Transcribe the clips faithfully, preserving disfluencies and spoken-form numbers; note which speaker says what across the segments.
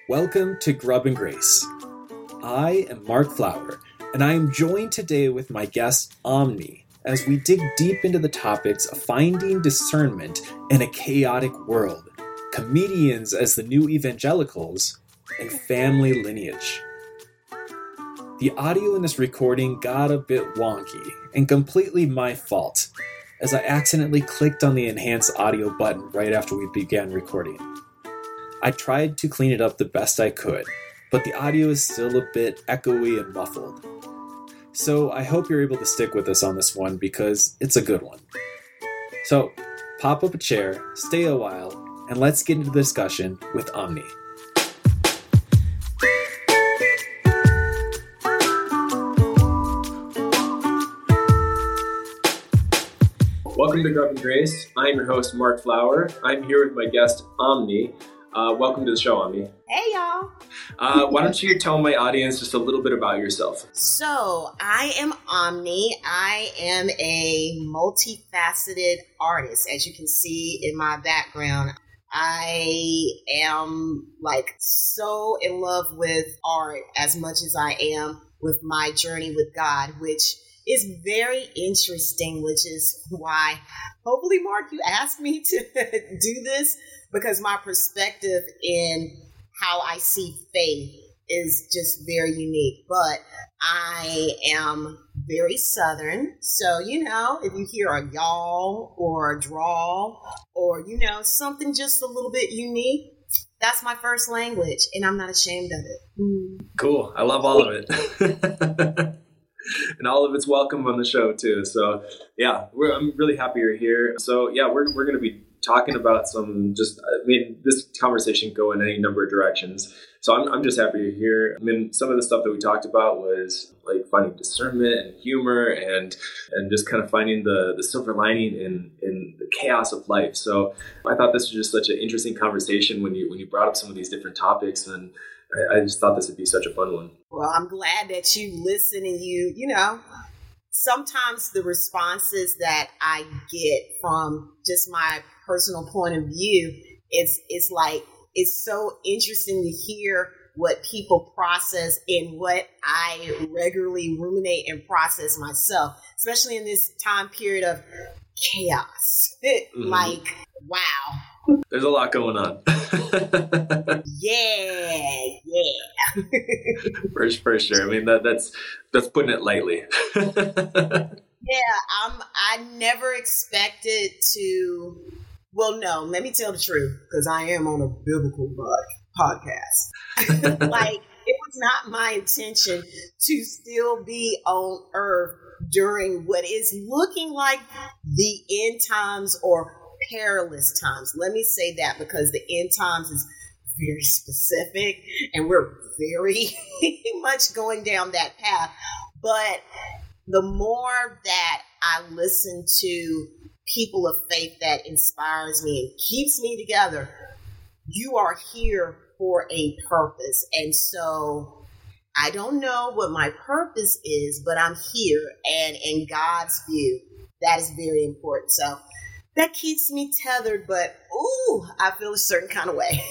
Speaker 1: Welcome to Grub and Grace. I am Mark Flower, and I am joined today with my guest Omni as we dig deep into the topics of finding discernment in a chaotic world, comedians as the new evangelicals, and family lineage. The audio in this recording got a bit wonky, and completely my fault, as I accidentally clicked on the enhance audio button right after we began recording. I tried to clean it up the best I could, but the audio is still a bit echoey and muffled. So I hope you're able to stick with us on this one because it's a good one. So pop up a chair, stay a while, and let's get into the discussion with Omni. Welcome to Grub and Grace. I'm your host, Mark Flower. I'm here with my guest, Omni. Uh, welcome to the show, Omni.
Speaker 2: Hey, y'all.
Speaker 1: Uh, why don't you tell my audience just a little bit about yourself?
Speaker 2: So, I am Omni. I am a multifaceted artist, as you can see in my background. I am like so in love with art as much as I am with my journey with God, which is very interesting, which is why hopefully, Mark, you asked me to do this, because my perspective in how I see faith is just very unique. But I am very Southern. So, you know, if you hear a y'all or a drawl or, you know, something just a little bit unique, that's my first language, and I'm not ashamed of it. Mm.
Speaker 1: Cool. I love all of it. And all of it's welcome on the show, too. So, yeah, we're, I'm really happy you're here. So, yeah, we're we're going to be talking about some just, I mean, this conversation can go in any number of directions. So I'm I'm just happy you're here. I mean, some of the stuff that we talked about was like finding discernment and humor and and just kind of finding the, the silver lining in, in the chaos of life. So I thought this was just such an interesting conversation when you when you brought up some of these different topics, and I, I just thought this would be such a fun one.
Speaker 2: Well, I'm glad that you listen and you, you know, sometimes the responses that I get from just my personal point of view, it's it's like, it's so interesting to hear what people process and what I regularly ruminate and process myself, especially in this time period of chaos. Mm-hmm. Like, wow.
Speaker 1: There's a lot going on.
Speaker 2: yeah, yeah.
Speaker 1: for, for sure. I mean, that that's that's putting it lightly.
Speaker 2: yeah, I'm. I never expected to. Well, no. Let me tell the truth, because I am on a biblical podcast. Like, it was not my intention to still be on Earth during what is looking like the end times or perilous times. Let me say that, because the end times is very specific and we're very much going down that path. But the more that I listen to people of faith that inspires me and keeps me together, you are here for a purpose. And so I don't know what my purpose is, but I'm here, and in God's view, that is very important. So that keeps me tethered, but ooh, I feel a certain kind of way.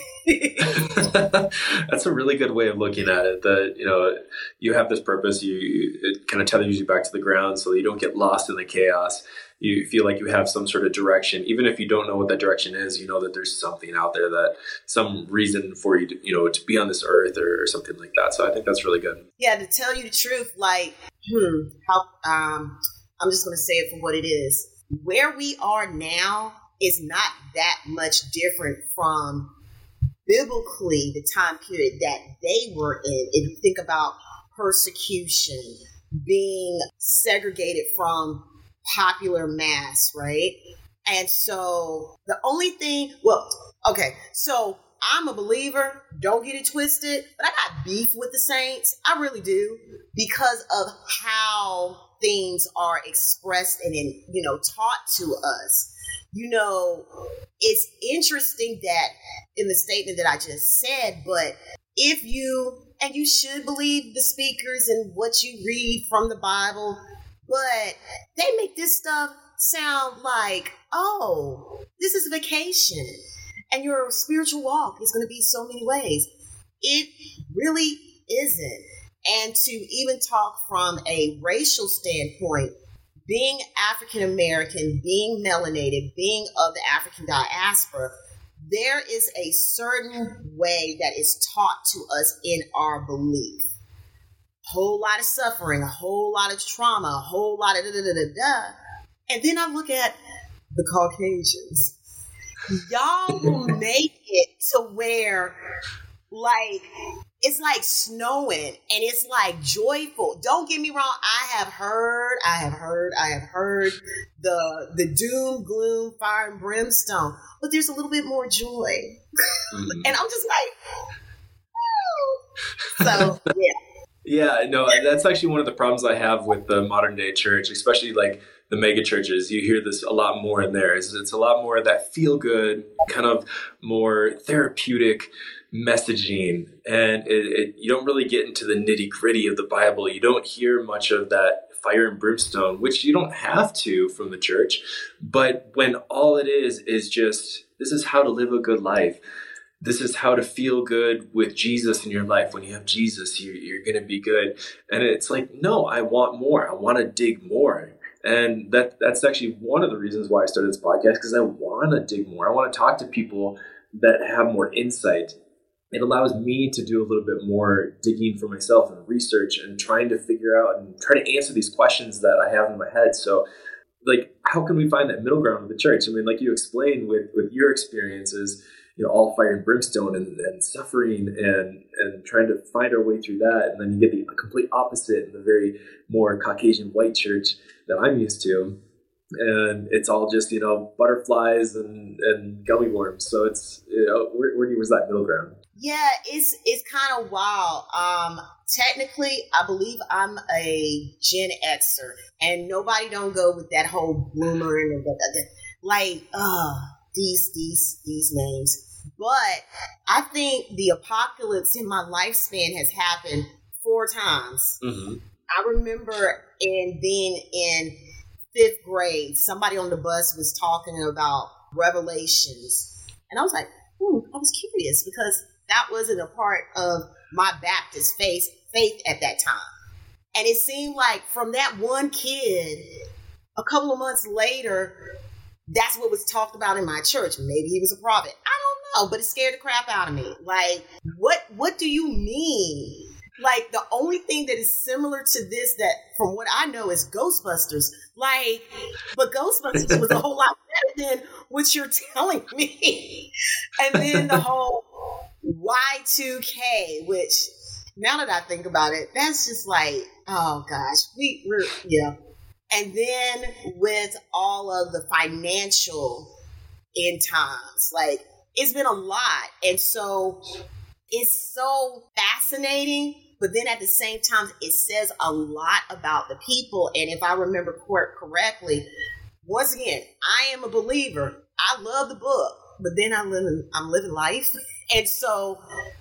Speaker 1: That's a really good way of looking at it. That, you know, you have this purpose, you it kind of tethers you back to the ground so that you don't get lost in the chaos. You feel like you have some sort of direction, even if you don't know what that direction is. You know that there's something out there, that some reason for you to, you know, to be on this earth or, or something like that. So I think that's really good.
Speaker 2: Yeah, to tell you the truth, like, hmm, how um, I'm just going to say it for what it is. Where we are now is not that much different from biblically the time period that they were in. If you think about persecution, being segregated from popular mass, right? And so the only thing, well, okay, so I'm a believer, don't get it twisted, but I got beef with the saints. I really do, because of how things are expressed and, in, you know, taught to us. You know, it's interesting that in the statement that I just said, but if you, and you should believe the speakers and what you read from the Bible, but they make this stuff sound like, oh, this is a vacation and your spiritual walk is going to be so many ways. It really isn't. And to even talk from a racial standpoint, being African American, being melanated, being of the African diaspora, there is a certain way that is taught to us in our belief. Whole lot of suffering, a whole lot of trauma, a whole lot of da da da da da. And then I look at the Caucasians. Y'all will make it to where, like, it's like snowing and it's like joyful. Don't get me wrong. I have heard, I have heard, I have heard the the doom, gloom, fire, and brimstone, but there's a little bit more joy. Mm-hmm. And I'm just like, oh. So, yeah.
Speaker 3: Yeah, no, that's actually one of the problems I have with the modern day church, especially like the mega churches. You hear this a lot more in there. It's, it's a lot more of that feel good, kind of more therapeutic messaging. And it, it, you don't really get into the nitty gritty of the Bible. You don't hear much of that fire and brimstone, which you don't have to from the church. But when all it is, is just, this is how to live a good life. This is how to feel good with Jesus in your life. When you have Jesus, you're, you're going to be good. And it's like, no, I want more. I want to dig more. And that that's actually one of the reasons why I started this podcast, because I want to dig more. I want to talk to people that have more insight. It allows me to do a little bit more digging for myself and research and trying to figure out and try to answer these questions that I have in my head. So, like, how can we find that middle ground with the church? I mean, like you explained with, with your experiences, you know, all fire and brimstone and, and suffering and, and trying to find our way through that. And then you get the complete opposite in the very more Caucasian white church that I'm used to. And it's all just, you know, butterflies and, and gummy worms. So it's, you know, where, where was that middle ground?
Speaker 2: Yeah, it's it's kind of wild. Um, technically, I believe I'm a Gen Xer, and nobody don't go with that whole bloomer and the, the, the, like, uh, these these these names. But I think the apocalypse in my lifespan has happened four times. Mm-hmm. I remember in being in fifth grade, somebody on the bus was talking about Revelations, and I was like, hmm, I was curious because that wasn't a part of my Baptist faith, faith at that time. And it seemed like from that one kid, a couple of months later, that's what was talked about in my church. Maybe he was a prophet. I don't know, but it scared the crap out of me. Like, what, what do you mean? Like, the only thing that is similar to this that, from what I know, is Ghostbusters. Like, but Ghostbusters was a whole lot better than what you're telling me. And then the whole Y two K, which now that I think about it, that's just like, oh gosh, we, we're, yeah. And then with all of the financial end times, like, it's been a lot. And so it's so fascinating, but then at the same time, it says a lot about the people. And if I remember cor- correctly, once again, I am a believer. I love the book, but then I live in, I'm living life. And so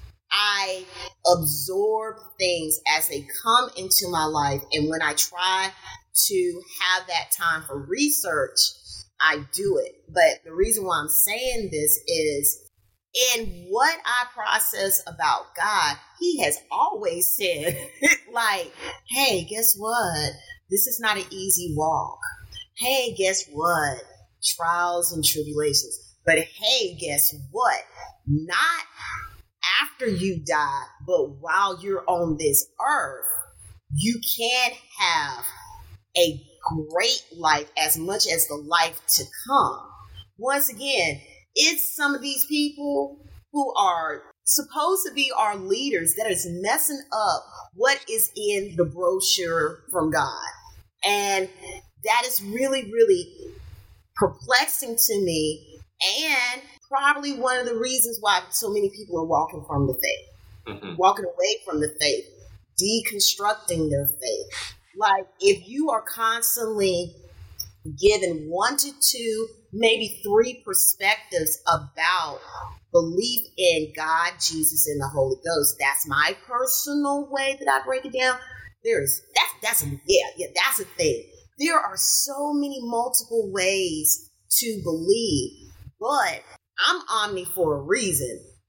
Speaker 2: I absorb things as they come into my life. And when I try to have that time for research, I do it. But the reason why I'm saying this is, in what I process about God, he has always said, like, hey, guess what? This is not an easy walk. Hey, guess what? Trials and tribulations. But hey, guess what? Not after you die, but while you're on this earth, you can have a great life as much as the life to come. Once again, it's some of these people who are supposed to be our leaders that is messing up what is in the brochure from God. And that is really, really perplexing to me, and probably one of the reasons why so many people are walking from the faith, mm-hmm. walking away from the faith, deconstructing their faith. Like, if you are constantly given one to two, maybe three perspectives about belief in God, Jesus, and the Holy Ghost, that's my personal way that I break it down. There's that's that's a, yeah yeah that's a thing. There are so many multiple ways to believe, but I'm omni for a reason.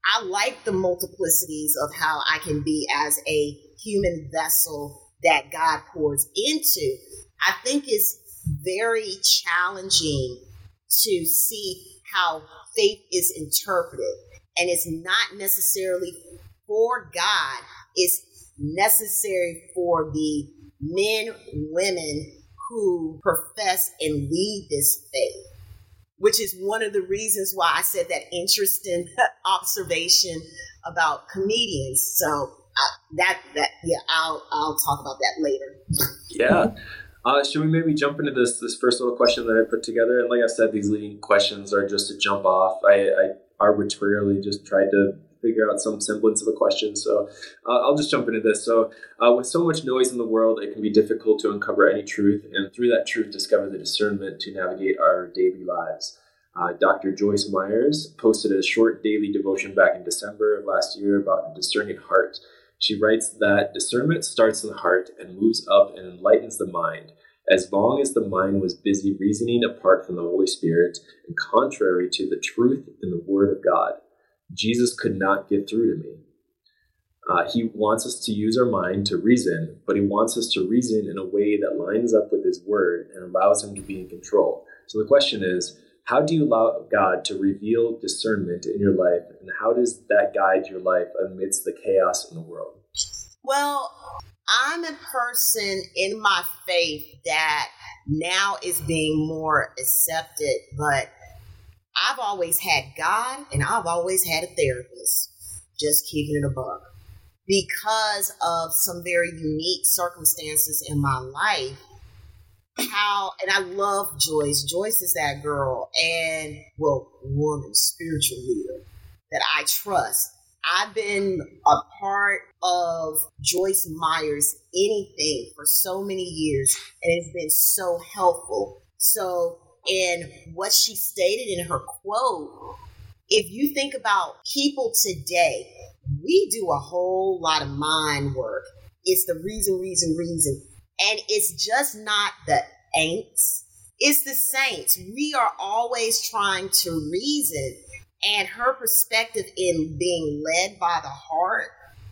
Speaker 2: I like the multiplicities of how I can be as a human vessel that God pours into. I think it's very challenging to see how faith is interpreted. And it's not necessarily for God, it's necessary for the men, women who profess and lead this faith, which is one of the reasons why I said that interesting observation about comedians. So uh, that that yeah, I'll I'll talk about that later.
Speaker 3: Yeah. Uh, should we maybe jump into this this first little question that I put together? And like I said, these leading questions are just to jump off. I, I arbitrarily just tried to figure out some semblance of a question. So uh, I'll just jump into this. So uh, with so much noise in the world, it can be difficult to uncover any truth, and through that truth, discover the discernment to navigate our daily lives. Uh, Doctor Joyce Myers posted a short daily devotion back in December of last year about a discerning heart. She writes that discernment starts in the heart and moves up and enlightens the mind. As long as the mind was busy reasoning apart from the Holy Spirit and contrary to the truth in the Word of God, Jesus could not get through to me. Uh, he wants us to use our mind to reason, but he wants us to reason in a way that lines up with his word and allows him to be in control. So the question is, how do you allow God to reveal discernment in your life, and how does that guide your life amidst the chaos in the world?
Speaker 2: Well, I'm a person in my faith that now is being more accepted, but I've always had God and I've always had a therapist, just keeping it a buck. Because of some very unique circumstances in my life, how, and I love Joyce. Joyce is that girl and, well, woman, spiritual leader that I trust. I've been a part of Joyce Myers anything for so many years, and it's been so helpful. So, in what she stated in her quote, if you think about people today, we do a whole lot of mind work. It's the reason, reason, reason. And it's just not the ain'ts. It's the saints. We are always trying to reason. And her perspective in being led by the heart,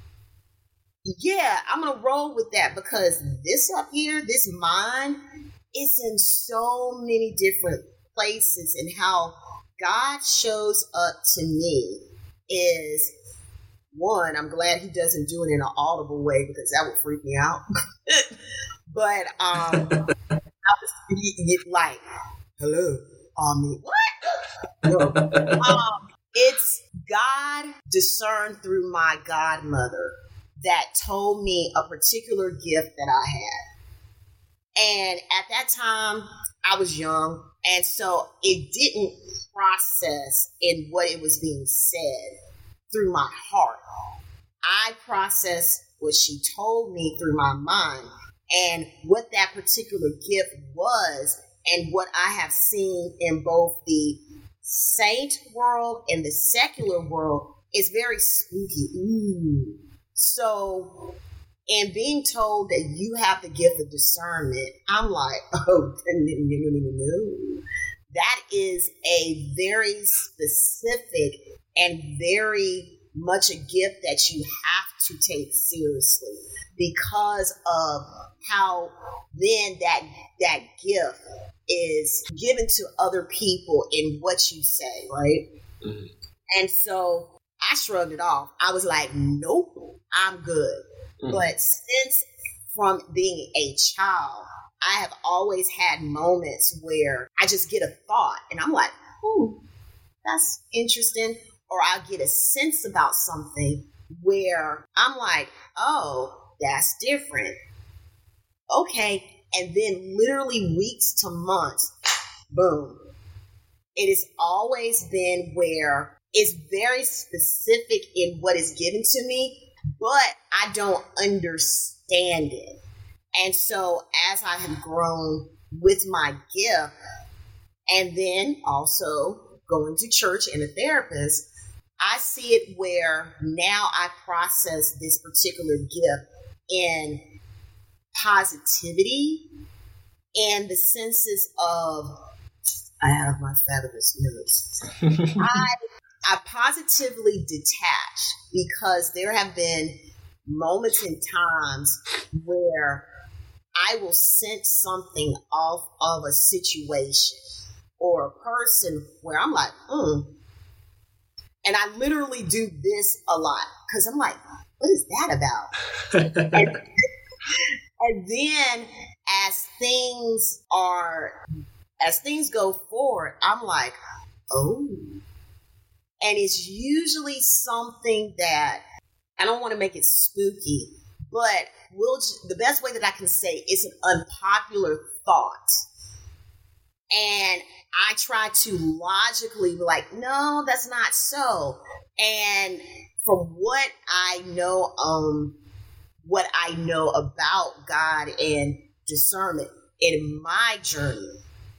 Speaker 2: yeah, I'm going to roll with that, because this up here, this mind, is in so many different places. And how God shows up to me is, one, I'm glad he doesn't do it in an audible way, because that would freak me out. But um, I was like, hello, Omni. What? No. Um, it's God discerned through my godmother that told me a particular gift that I had. And at that time, I was young, and so it didn't process in what it was being said through my heart. I processed what she told me through my mind, and what that particular gift was, and what I have seen in both the saint world and the secular world is very spooky. Ooh. So, in being told that you have the gift of discernment, I'm like, oh, no, no, no, no, no. That is a very specific and very much a gift that you have to take seriously, because of how then that that gift is given to other people in what you say, right? Mm-hmm. And so I shrugged it off. I was like, nope, I'm good. Mm-hmm. But since from being a child, I have always had moments where I just get a thought and I'm like, ooh, that's interesting. Or I'll get a sense about something where I'm like, oh, that's different. Okay. And then literally weeks to months, boom. It has always been where it's very specific in what is given to me, but I don't understand it. And so as I have grown with my gift, and then also going to church and a therapist, I see it where now I process this particular gift in positivity and the senses of, I have my fabulous notes. I I positively detach because there have been moments and times where I will sense something off of a situation or a person where I'm like, hmm. And I literally do this a lot because I'm like, what is that about? and, and then as things are, as things go forward, I'm like, oh. And it's usually something that, I don't want to make it spooky, but we'll, the best way that I can say it's an unpopular thought. And I try to logically be like, no, that's not so. And from what I know, um, what I know about God and discernment in my journey,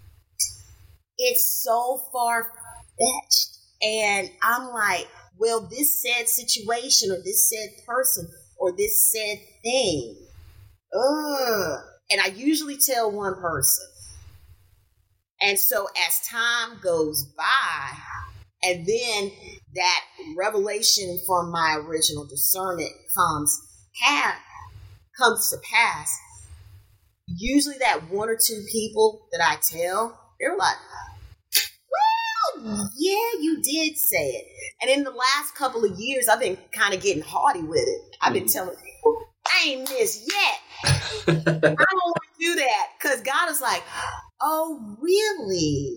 Speaker 2: it's so far-fetched. And I'm like, well, this said situation or this said person or this said thing, ugh. And I usually tell one person. And so as time goes by, and then that revelation from my original discernment comes, have, comes to pass, usually that one or two people that I tell, they're like, well, yeah, you did say it. And in the last couple of years, I've been kind of getting haughty with it. I've been telling people, I ain't missed yet. I don't want to do that because God is like, oh, really?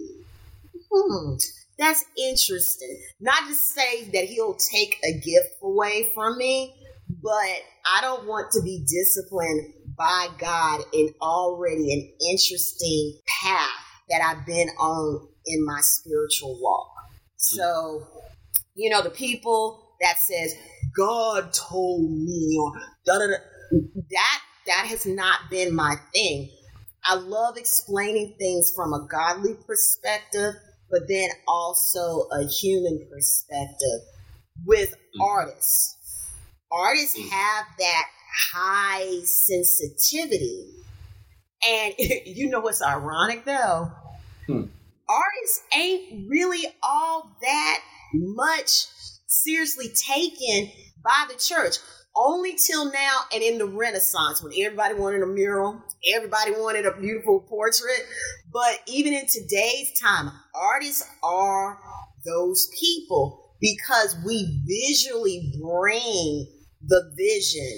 Speaker 2: Hmm, that's interesting. Not to say that he'll take a gift away from me, but I don't want to be disciplined by God in already an interesting path that I've been on in my spiritual walk. So, you know, the people that says, God told me, or da da da, that, that has not been my thing. I love explaining things from a godly perspective, but then also a human perspective with mm-hmm. artists. Artists mm-hmm. have that high sensitivity. And you know what's ironic though? Hmm. Artists ain't really all that much seriously taken by the church. Only till now and in the Renaissance when everybody wanted a mural, everybody wanted a beautiful portrait. But even in today's time, artists are those people because we visually bring the vision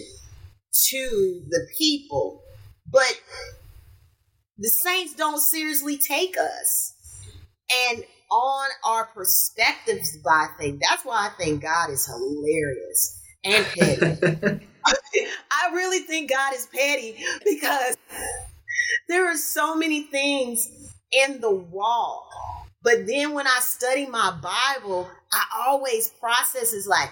Speaker 2: to the people. But the saints don't seriously take us. And on our perspectives by things, that's why I think God is hilarious. And petty. I really think God is petty because there are so many things in the walk. But then when I study my Bible, I always process is like,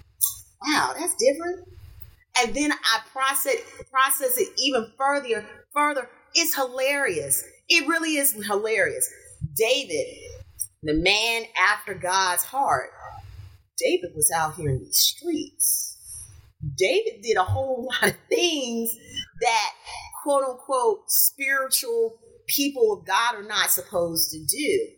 Speaker 2: wow, that's different. And then I process process it even further. Further, it's hilarious. It really is hilarious. David, the man after God's heart, David was out here in these streets. David did a whole lot of things that quote unquote spiritual people of God are not supposed to do.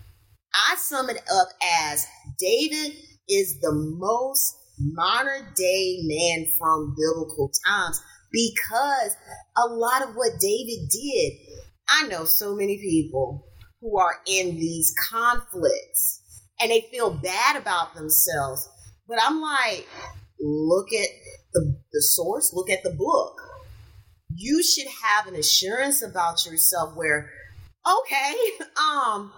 Speaker 2: I sum it up as David is the most modern day man from biblical times because a lot of what David did, I know so many people who are in these conflicts and they feel bad about themselves. But I'm like, look at the, the source, look at the book. You should have an assurance about yourself where, okay, um,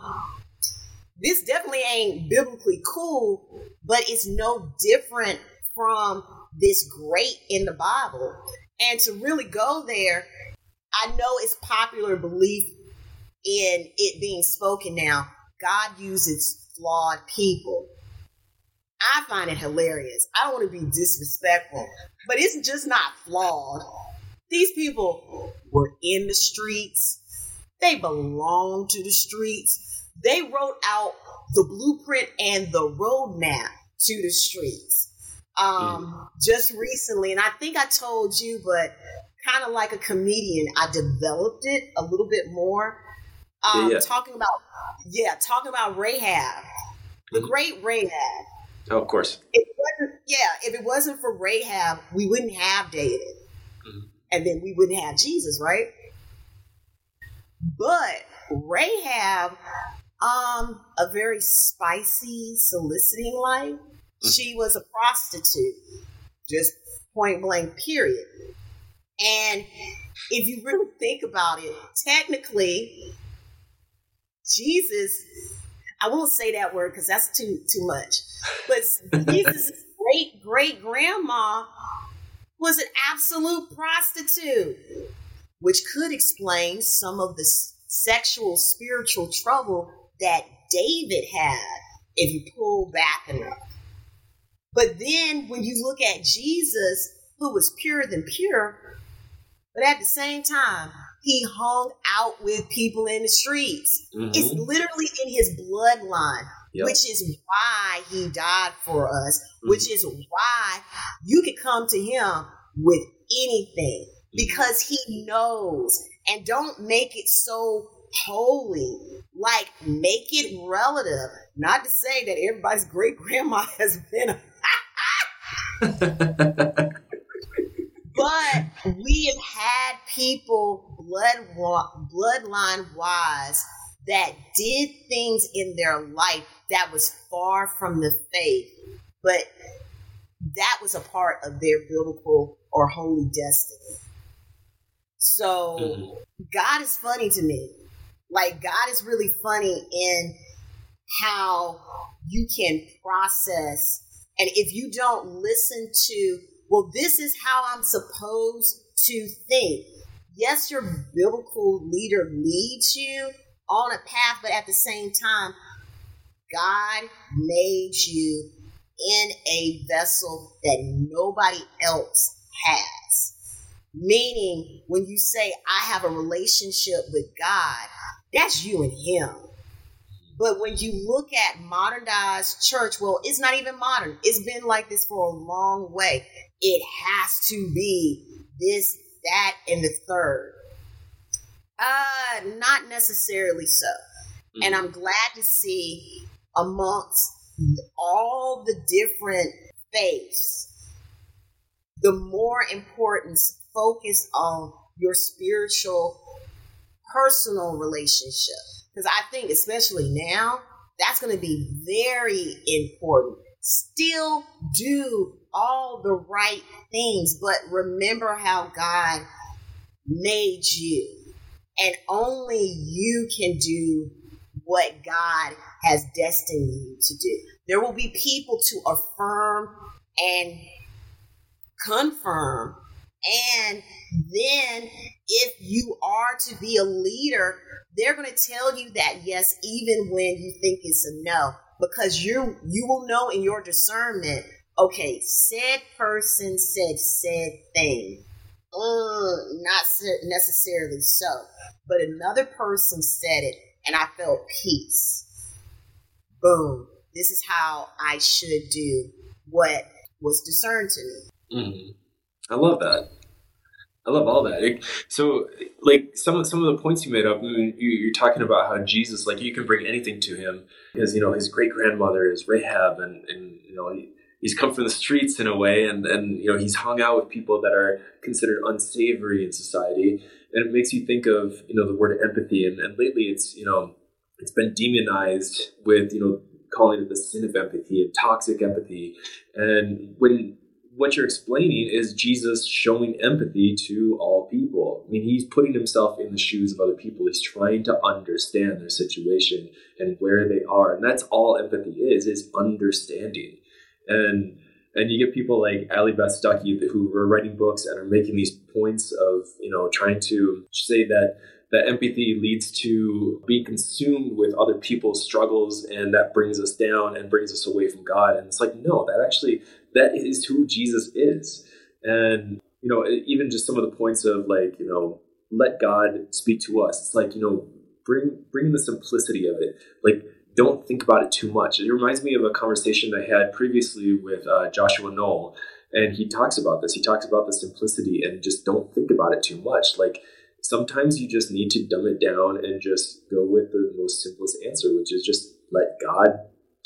Speaker 2: this definitely ain't biblically cool, but it's no different from this great in the Bible. And to really go there, I know it's popular belief in it being spoken now. God uses flawed people. I find it hilarious. I don't want to be disrespectful, but it's just not flawed. These people were in the streets. They belong to the streets. They wrote out the blueprint and the roadmap to the streets. Um, mm. Just recently, and I think I told you, but kind of like a comedian, I developed it a little bit more. Um, yeah. Talking about, yeah, talking about Rahab. The great Rahab.
Speaker 3: Oh, of course.
Speaker 2: If it wasn't, yeah, if it wasn't for Rahab, we wouldn't have David. Mm-hmm. And then we wouldn't have Jesus, right? But Rahab, um, a very spicy, soliciting life. Mm-hmm. She was a prostitute, just point blank, period. And if you really think about it, technically, Jesus, I won't say that word because that's too too much, but Jesus' great great grandma was an absolute prostitute, which could explain some of the sexual spiritual trouble that David had if you pull back enough. But then when you look at Jesus, who was purer than pure, but at the same time, he hung out with people in the streets. Mm-hmm. It's literally in his bloodline, yep. which is why he died for us, mm-hmm. which is why you could come to him with anything because he knows. And don't make it so holy. Like, make it relative. Not to say that everybody's great grandma has been a but we have had people blood bloodline wise that did things in their life that was far from the faith, but that was a part of their biblical or holy destiny. So mm-hmm. God is funny to me. Like, God is really funny in how you can process. And if you don't listen to, well, this is how I'm supposed to think. Yes, your biblical leader leads you on a path, but at the same time, God made you in a vessel that nobody else has. Meaning, when you say, I have a relationship with God, that's you and him. But when you look at modernized church, well, it's not even modern. It's been like this for a long way. It has to be this, that, and the third. Uh, not necessarily so. Mm-hmm. And I'm glad to see amongst all the different faiths, the more importance focused on your spiritual, personal relationship. Because I think, especially now, that's going to be very important. Still do all the right things, but remember how God made you. And only you can do what God has destined you to do. There will be people to affirm and confirm. And then if you are to be a leader, they're going to tell you that yes, even when you think it's a no, because you you will know in your discernment, okay, said person said said thing. Uh, not necessarily so, but another person said it and I felt peace. Boom. This is how I should do what was discerned to me.
Speaker 3: Mm-hmm. I love that. I love all that. It, so, like some of some of the points you made up, I mean, you, you're talking about how Jesus, like you can bring anything to him, because you know his great grandmother is Rahab, and and you know he, he's come from the streets in a way, and and you know he's hung out with people that are considered unsavory in society, and it makes you think of you know the word empathy, and, and lately it's you know it's been demonized with you know calling it the sin of empathy and toxic empathy, and when what you're explaining is Jesus showing empathy to all people. I mean, he's putting himself in the shoes of other people. He's trying to understand their situation and where they are. And that's all empathy is, is understanding. And and you get people like Allie Beth Stuckey who are writing books and are making these points of, you know, trying to say that that empathy leads to being consumed with other people's struggles, and that brings us down and brings us away from God. And it's like, no, that actually, that is who Jesus is. And, you know, even just some of the points of like, you know, let God speak to us. It's like, you know, bring, bring the simplicity of it. Like, don't think about it too much. It reminds me of a conversation I had previously with uh, Joshua Knoll. And he talks about this. He talks about the simplicity and just don't think about it too much. Like, sometimes you just need to dumb it down and just go with the most simplest answer, which is just let God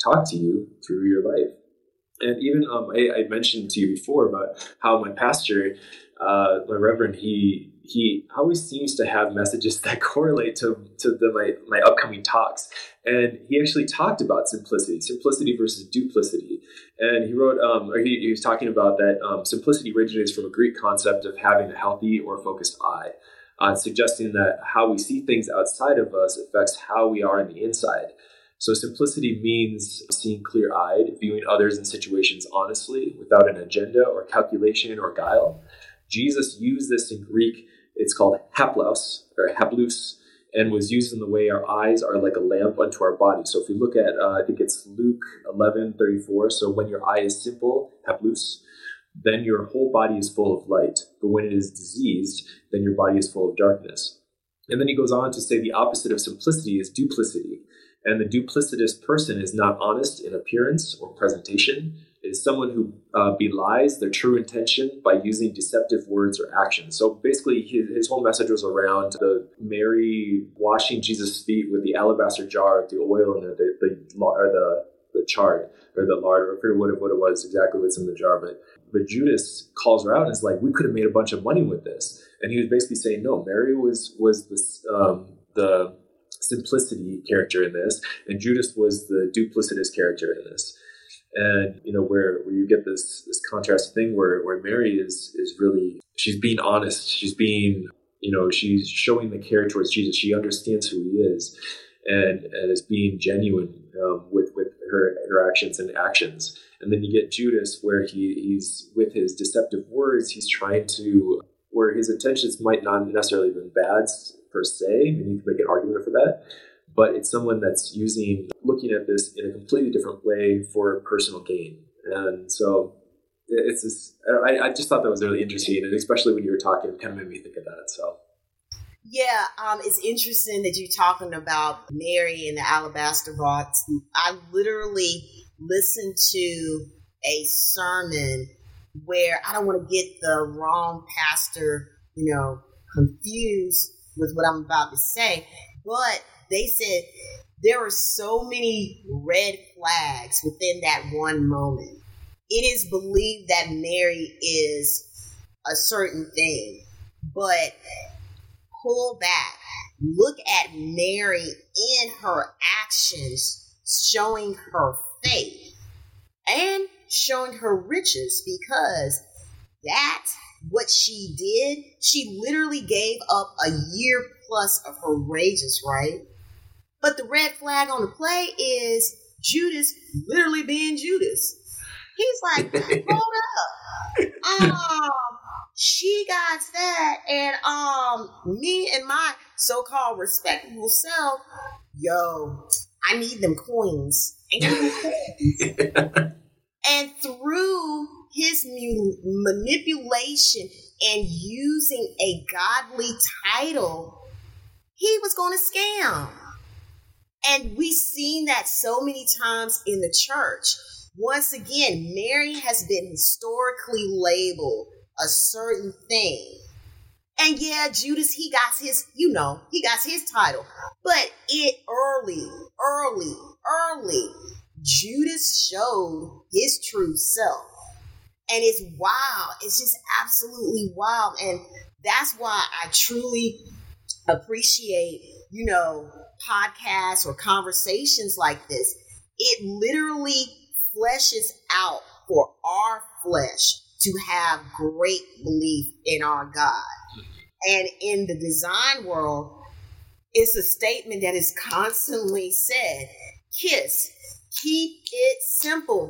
Speaker 3: talk to you through your life. And even um, I, I mentioned to you before about how my pastor, uh, my reverend, he he always seems to have messages that correlate to to the, my my upcoming talks. And he actually talked about simplicity, simplicity versus duplicity. And he wrote, um, or he, he was talking about that um, simplicity originates from a Greek concept of having a healthy or focused eye, uh, suggesting that how we see things outside of us affects how we are in the inside. So simplicity means seeing clear-eyed, viewing others and situations honestly, without an agenda or calculation or guile. Jesus used this in Greek. It's called haplos, or haplus, and was used in the way our eyes are like a lamp unto our body. So if you look at, uh, I think it's Luke eleven thirty-four, so when your eye is simple, haplus, then your whole body is full of light. But when it is diseased, then your body is full of darkness. And then he goes on to say the opposite of simplicity is duplicity. And the duplicitous person is not honest in appearance or presentation. It is someone who uh, belies their true intention by using deceptive words or actions. So basically, his, his whole message was around the Mary washing Jesus' feet with the alabaster jar of the oil and the the, the or the the chard or the lard, or I forget what it, what it was exactly what's in the jar. But but Judas calls her out and is like, we could have made a bunch of money with this. And he was basically saying, no, Mary was was this um, the simplicity character in this, and Judas was the duplicitous character in this. And you know, where where you get this this contrast thing where where Mary is is really, she's being honest, she's being, you know, she's showing the care towards Jesus. She understands who he is, and and is being genuine um, with with her her actions and actions. And then you get Judas, where he he's with his deceptive words, he's trying to, where his intentions might not necessarily have been bad per se, and you can make an argument for that, but it's someone that's using, looking at this in a completely different way for personal gain. And so it's this, I, I just thought that was really interesting, and especially when you were talking, it kind of made me think of that. So
Speaker 2: yeah, um, it's interesting that you're talking about Mary and the alabaster box. I literally listened to a sermon where, I don't want to get the wrong pastor, you know, confused with what I'm about to say, but they said there are so many red flags within that one moment. It is believed that Mary is a certain thing, but pull back. Look at Mary in her actions, showing her faith and showing her riches, because that's what she did. She literally gave up a year plus of her wages, right? But the red flag on the play is Judas literally being Judas. He's like, hold up. Um, she got that, and um, me and my so-called respectable self, yo, I need them coins. I need them coins. And through his mu- manipulation and using a godly title, he was going to scam. And we've seen that so many times in the church. Once again, Mary has been historically labeled a certain thing. And yeah, Judas, he got his, you know, he got his title. But it early, early, early, Judas showed his true self. And it's wild. It's just absolutely wild. And that's why I truly appreciate, you know, podcasts or conversations like this. It literally fleshes out for our flesh to have great belief in our God. And in the design world, it's a statement that is constantly said, KISS, keep it simple.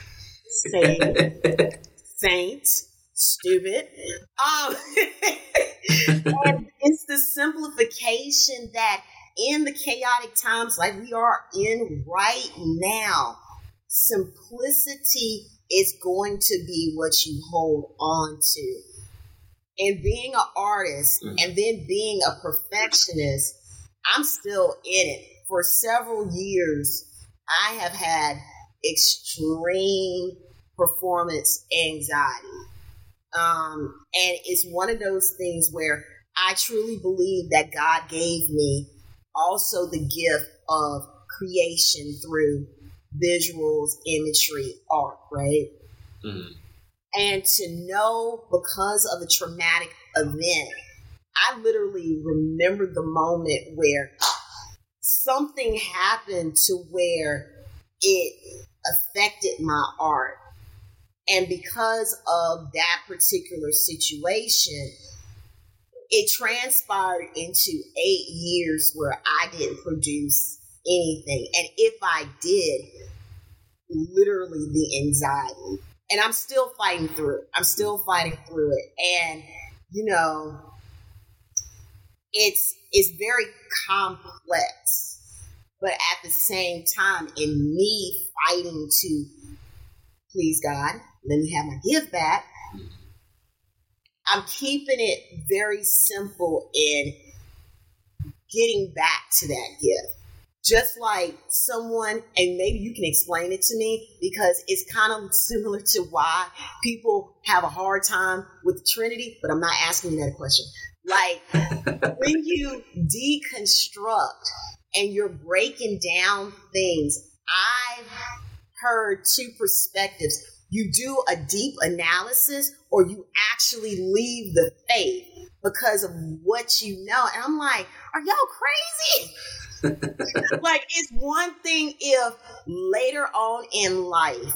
Speaker 2: Say, saints, stupid. Um, and it's the simplification that in the chaotic times like we are in right now, simplicity is going to be what you hold on to. And being an artist mm-hmm. and then being a perfectionist, I'm still in it. For several years, I have had extreme performance anxiety. Um, and it's one of those things where I truly believe that God gave me also the gift of creation through visuals, imagery, art, right?
Speaker 3: Mm-hmm.
Speaker 2: And to know because of a traumatic event, I literally remember the moment where something happened to where it affected my art. And because of that particular situation, it transpired into eight years where I didn't produce anything. And if I did, literally the anxiety. And I'm still fighting through it. I'm still fighting through it. And, you know, it's it's very complex. But at the same time, in me fighting to please God, let me have my gift back, I'm keeping it very simple in getting back to that gift. Just like someone, and maybe you can explain it to me, because it's kind of similar to why people have a hard time with the Trinity, but I'm not asking you that question. Like, when you deconstruct and you're breaking down things, I've heard two perspectives. You do a deep analysis, or you actually leave the faith because of what you know. And I'm like, are y'all crazy? Like, it's one thing if later on in life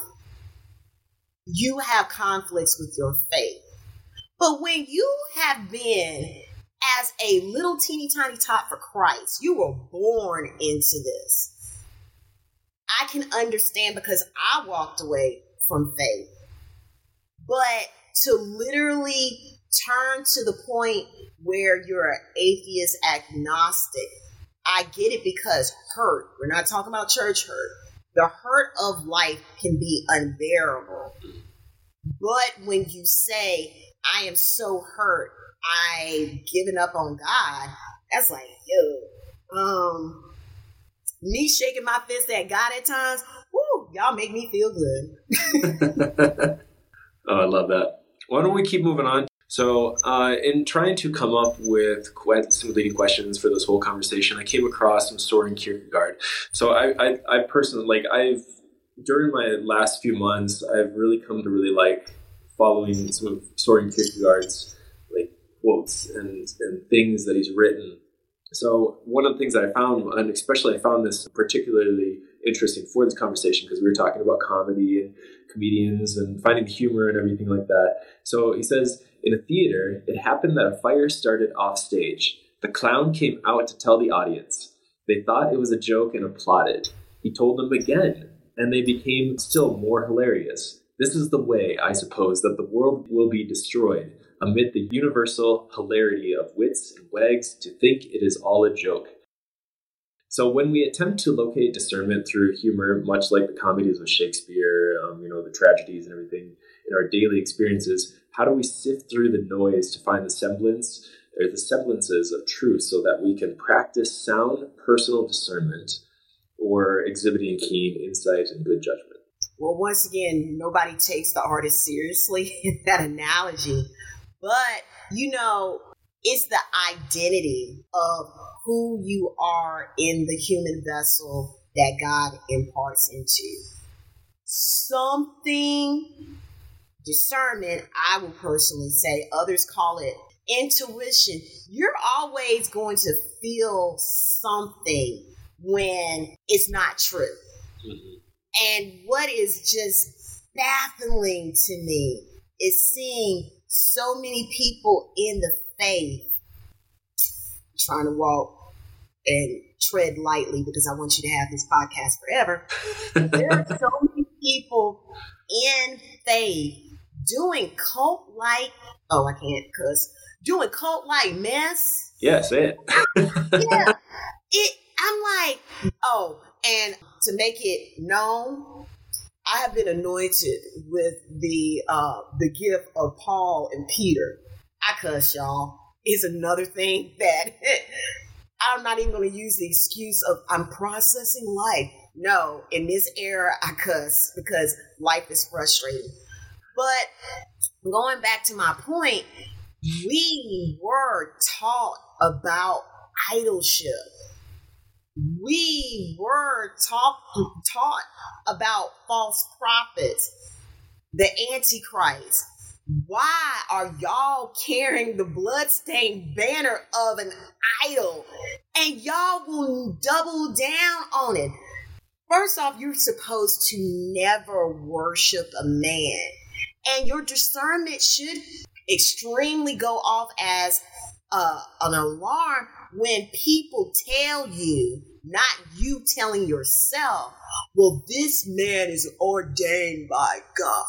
Speaker 2: you have conflicts with your faith. But when you have been, as a little teeny tiny tot for Christ, you were born into this. I can understand, because I walked away from faith. But to literally turn to the point where you're an atheist agnostic, I get it, because hurt, we're not talking about church hurt. The hurt of life can be unbearable. But when you say, I am so hurt, I've given up on God, that's like, yo, um, me shaking my fist at God at times, whoo, y'all make me feel good.
Speaker 3: Oh, I love that. Why don't we keep moving on? So uh, in trying to come up with que- some leading questions for this whole conversation, I came across some Soren Kierkegaard. So I, I, I personally, like I've, during my last few months, I've really come to really like following some of Soren Kierkegaard's like quotes and, and things that he's written. So one of the things that I found, and especially I found this particularly interesting for this conversation, because we were talking about comedy and comedians and finding the humor and everything like that. So he says, in a theater, it happened that a fire started off stage. The clown came out to tell the audience. They thought it was a joke and applauded. He told them again, and they became still more hilarious. This is the way, I suppose, that the world will be destroyed, amid the universal hilarity of wits and wags, to think it is all a joke. So when we attempt to locate discernment through humor, much like the comedies of Shakespeare, um, you know, the tragedies and everything in our daily experiences, how do we sift through the noise to find the semblance or the semblances of truth so that we can practice sound personal discernment or exhibiting keen insight and good judgment?
Speaker 2: Well, once again, nobody takes the artist seriously in that analogy. But, you know, it's the identity of who you are in the human vessel that God imparts into. Something, discernment, I will personally say, others call it intuition. You're always going to feel something when it's not true. Mm-hmm. And what is just baffling to me is seeing so many people in the faith trying to walk and tread lightly, because I want you to have this podcast forever. There are so many people in faith doing cult-like, oh, I can't cuss, doing cult-like mess.
Speaker 3: Yeah, say it.
Speaker 2: Yeah. It, I'm like, oh, and to make it known, I have been anointed with the uh, the gift of Paul and Peter. I cuss, y'all. It's another thing that I'm not even going to use the excuse of I'm processing life. No, in this era, I cuss because life is frustrating. But going back to my point, we were taught about idolship. We were taught, taught about false prophets, the Antichrist. Why are y'all carrying the bloodstained banner of an idol and y'all will double down on it? First off, you're supposed to never worship a man, and your discernment should extremely go off as uh, an alarm when people tell you, not you telling yourself, well, this man is ordained by God.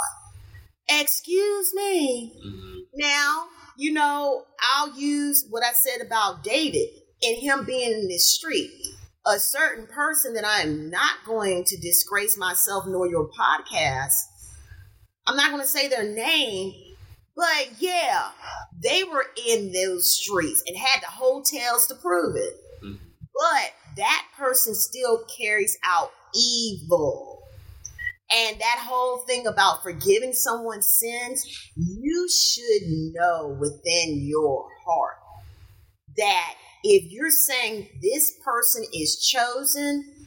Speaker 2: Excuse me. Mm-hmm. Now, you know, I'll use what I said about David and him being in this street. A certain person that I am not going to disgrace myself nor your podcast. I'm not going to say their name, but yeah, they were in those streets and had the hotels to prove it. Mm-hmm. But that person still carries out evil. And that whole thing about forgiving someone's sins, you should know within your heart that if you're saying this person is chosen,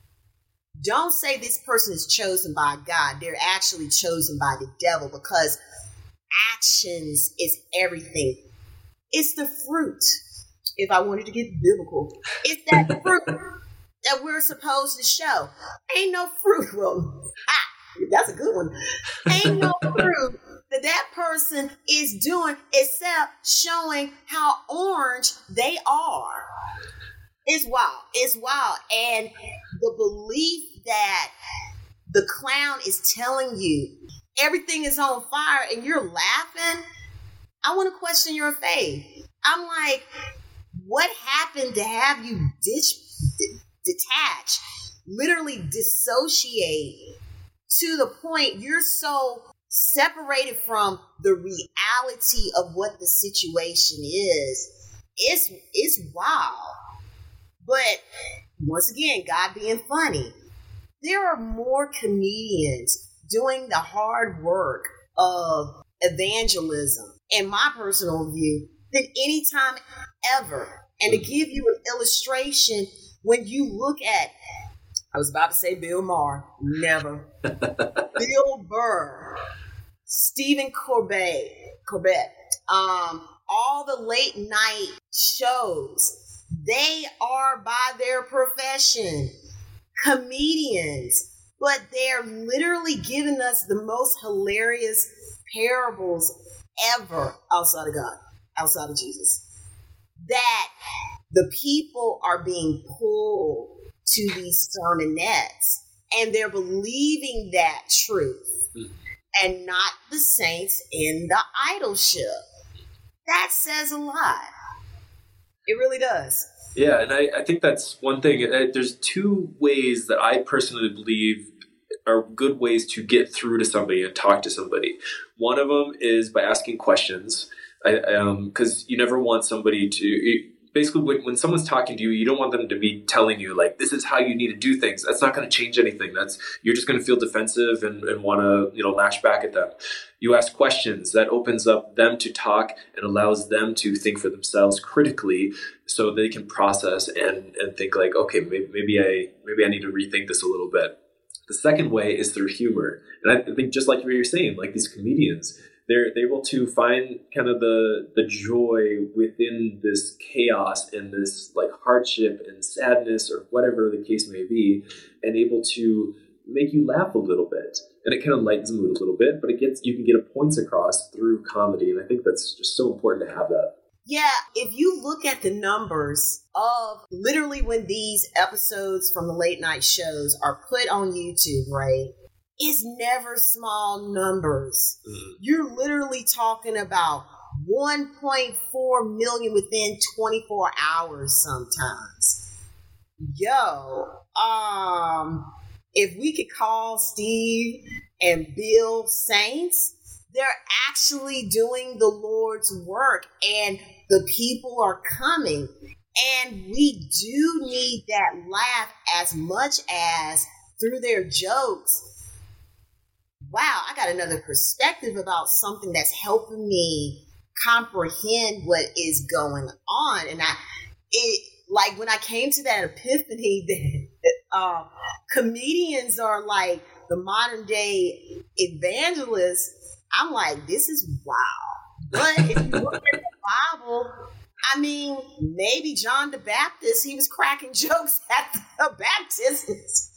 Speaker 2: don't say this person is chosen by God. They're actually chosen by the devil, because actions is everything. It's the fruit. If I wanted to get biblical, it's that fruit that we're supposed to show. Ain't no fruit. Well, ah, that's a good one. Ain't no fruit that that person is doing except showing how orange they are. It's wild. It's wild. And the belief that the clown is telling you everything is on fire and you're laughing, I want to question your faith. I'm like, what happened to have you ditch, d- detach, literally dissociate to the point you're so separated from the reality of what the situation is? It's it's wild. But once again, God being funny, there are more comedians doing the hard work of evangelism, in my personal view, than any time ever. And to give you an illustration, when you look at, I was about to say Bill Maher, never. Bill Burr, Stephen Corbett, Corbett, um, all the late night shows, they are by their profession comedians, but they're literally giving us the most hilarious parables ever outside of God, outside of Jesus. That the people are being pulled to these sermonettes and they're believing that truth mm. and not the saints in the idolship. That says a lot. It really does.
Speaker 3: Yeah, and I, I think that's one thing. There's two ways that I personally believe are good ways to get through to somebody and talk to somebody. One of them is by asking questions, because um, you never want somebody to... It, basically, when, when someone's talking to you, you don't want them to be telling you, like, this is how you need to do things. That's not going to change anything. That's You're just going to feel defensive and, and want to, you know, lash back at them. You ask questions. That opens up them to talk and allows them to think for themselves critically so they can process and, and think like, okay, maybe, maybe I maybe I need to rethink this a little bit. The second way is through humor. And I think just like you were saying, like these comedians, they're, they're able to find kind of the the joy within this chaos and this like hardship and sadness or whatever the case may be, and able to make you laugh a little bit. And it kind of lightens the mood a little bit, but it gets you can get a points across through comedy. And I think that's just so important to have that.
Speaker 2: Yeah, if you look at the numbers of literally when these episodes from the late night shows are put on YouTube, right? It's never small numbers. Mm. You're literally talking about one point four million within twenty-four hours sometimes. Yo, um, if we could call Steve and Bill saints, they're actually doing the Lord's work and the people are coming. And we do need that laugh as much as through their jokes. Wow, I got another perspective about something that's helping me comprehend what is going on. And I, it, like when I came to that epiphany that uh, comedians are like the modern day evangelists, I'm like, this is wild. But if you look at the Bible, I mean, maybe John the Baptist, he was cracking jokes at the baptisms.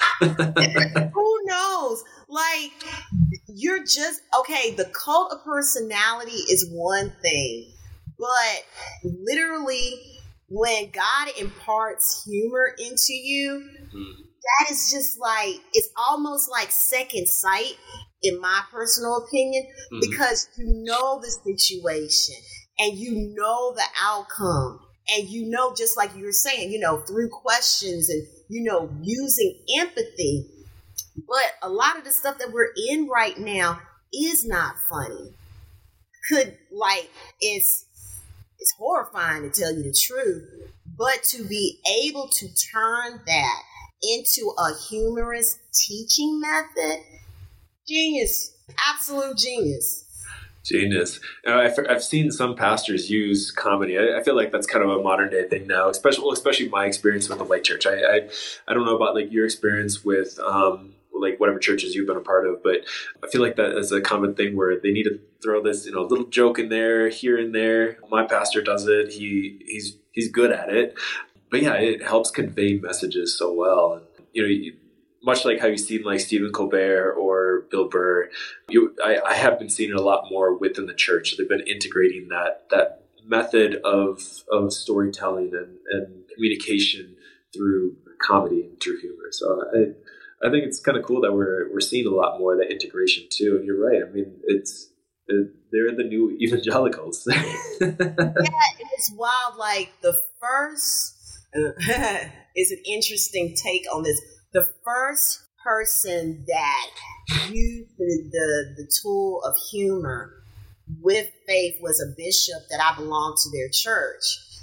Speaker 2: Who knows? Like, you're just, okay, the cult of personality is one thing, but literally when God imparts humor into you, that is just like, it's almost like second sight, in my personal opinion, mm-hmm. because you know the situation and you know the outcome. And you know, just like you were saying, you know, through questions and, you know, using empathy. But a lot of the stuff that we're in right now is not funny. Could, like, it's it's horrifying to tell you the truth. But to be able to turn that into a humorous teaching method, genius, absolute genius.
Speaker 3: Genius. Uh, I've, I've seen some pastors use comedy. I, I feel like that's kind of a modern day thing now, especially especially my experience with the White Church. I, I I don't know about like your experience with um like whatever churches you've been a part of, but I feel like that is a common thing where they need to throw this, you know, little joke in there, here and there. My pastor does it. He he's he's good at it. But yeah, it helps convey messages so well. And you know, you, much like how you've seen like Stephen Colbert or Bill Burr, you, I, I have been seeing it a lot more within the church. They've been integrating that that method of of storytelling and, and communication through comedy and through humor. So I I think it's kind of cool that we're we're seeing a lot more of that integration too. And you're right. I mean, it's it, they're the new evangelicals.
Speaker 2: Yeah, it's wild. Like the first uh, is an interesting take on this. The first person that used the, the, the tool of humor with faith was a bishop that I belonged to their church.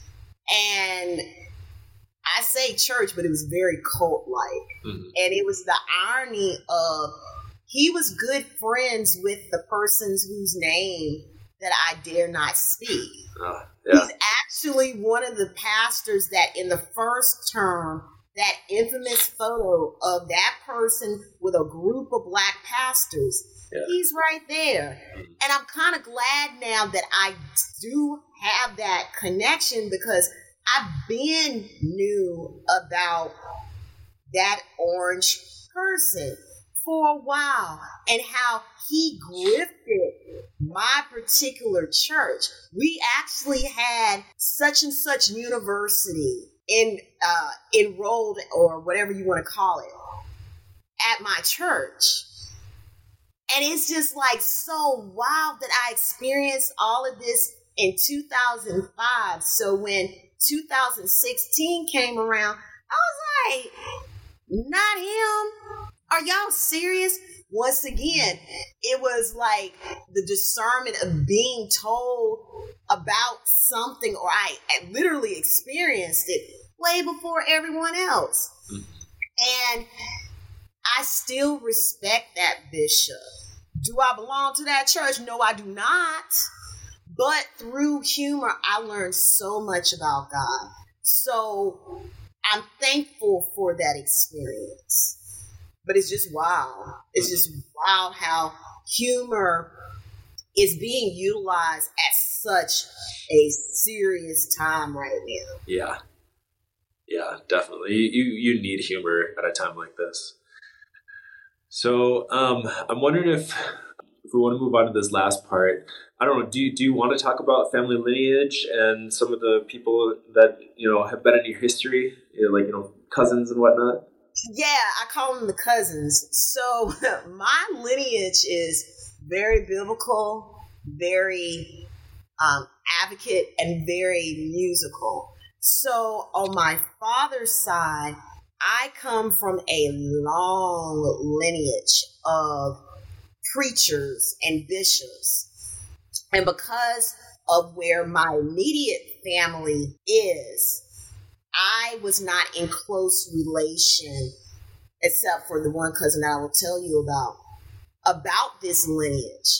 Speaker 2: And I say church, but it was very cult-like. Mm-hmm. And it was the irony of he was good friends with the persons whose name that I dare not speak. Uh, yeah. He's actually one of the pastors that in the first term, that infamous photo of that person with a group of black pastors, yeah. He's right there. And I'm kind of glad now that I do have that connection because I've been new about that orange person for a while and how he grifted my particular church. We actually had such and such university in uh, enrolled or whatever you want to call it at my church. And it's just like so wild that I experienced all of this in two thousand five. So when two thousand sixteen came around, I was like, not him. Are y'all serious? Once again, it was like the discernment of being told about something, or I, I literally experienced it way before everyone else. And I still respect that bishop. Do I belong to that church? No, I do not. But through humor, I learned so much about God. So I'm thankful for that experience. But it's just wild. It's just wild how humor is being utilized at such a serious time right now.
Speaker 3: Yeah. Yeah, definitely. You you need humor at a time like this. So um, I'm wondering if if we want to move on to this last part. I don't know. Do you, do you want to talk about family lineage and some of the people that you know have been in your history, you know, like you know cousins and whatnot?
Speaker 2: Yeah, I call them the cousins. So my lineage is very biblical, very um, advocate, and very musical. So on my father's side, I come from a long lineage of preachers and bishops. And because of where my immediate family is, I was not in close relation, except for the one cousin that I will tell you about, about this lineage.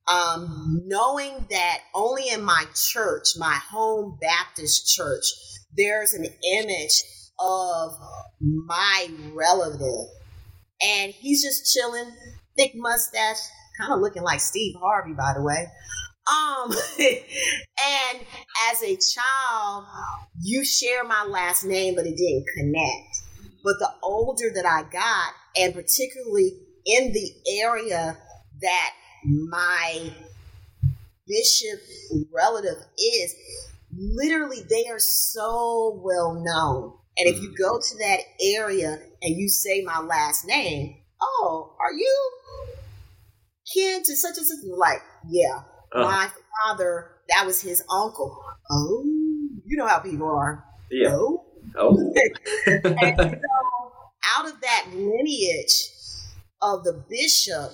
Speaker 2: Um, knowing that only in my church, my home Baptist church, there's an image of my relative, and he's just chilling, thick mustache, kind of looking like Steve Harvey, by the way. Um, and as a child, you share my last name, but it didn't connect. But the older that I got, and particularly in the area that my bishop relative is, literally they are so well known. And if you go to that area and you say my last name, oh, are you kin to such and such? Like, yeah. Uh-huh. My father, that was his uncle. Oh, you know how people are.
Speaker 3: Yeah.
Speaker 2: Oh.
Speaker 3: Oh.
Speaker 2: And so, out of that lineage of the bishop,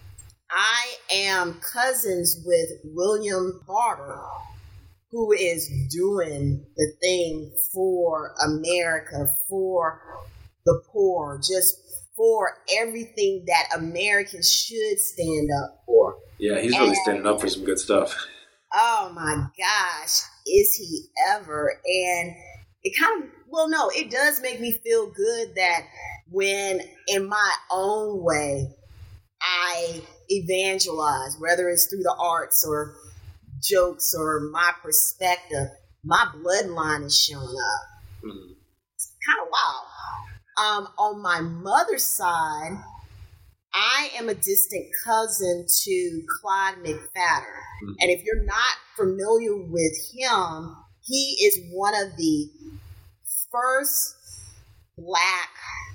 Speaker 2: I am cousins with William Barber, who is doing the thing for America, for the poor, just for everything that Americans should stand up for.
Speaker 3: Yeah, he's really and, standing up for some good stuff.
Speaker 2: Oh my gosh, is he ever? And it kind of, well, no, it does make me feel good that when in my own way I evangelize, whether it's through the arts or jokes or my perspective, my bloodline is showing up. Mm-hmm. It's kind of wild. Um, on my mother's side, I am a distant cousin to Clyde McPhatter. Mm-hmm. And if you're not familiar with him, he is one of the first Black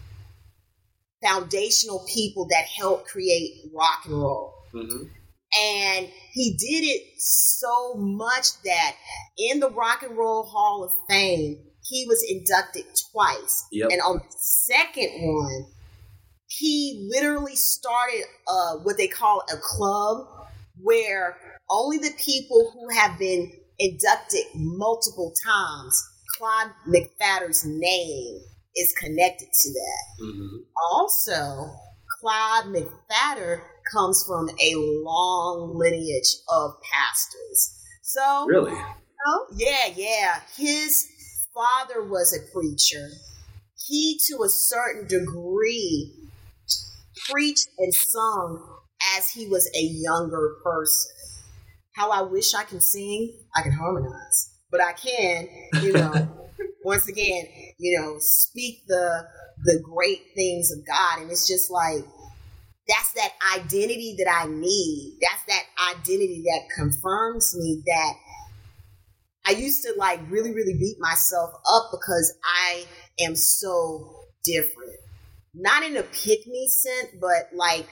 Speaker 2: foundational people that helped create rock and roll. Mm-hmm. And he did it so much that in the Rock and Roll Hall of Fame, he was inducted twice. Yep. And on the second one, he literally started uh, what they call a club where only the people who have been inducted multiple times, Clyde McPhatter's name is connected to that. Mm-hmm. Also, Clyde McPhatter comes from a long lineage of pastors. So,
Speaker 3: really?
Speaker 2: Oh, yeah, yeah. His father was a preacher. He, to a certain degree, preached and sung as he was a younger person. How I wish I can sing, I can harmonize. But I can, you know, once again, you know, speak the the great things of God. And it's just like, that's that identity that I need. That's that identity that confirms me that I used to like really, really beat myself up because I am so different. Not in a pick-me sense, but like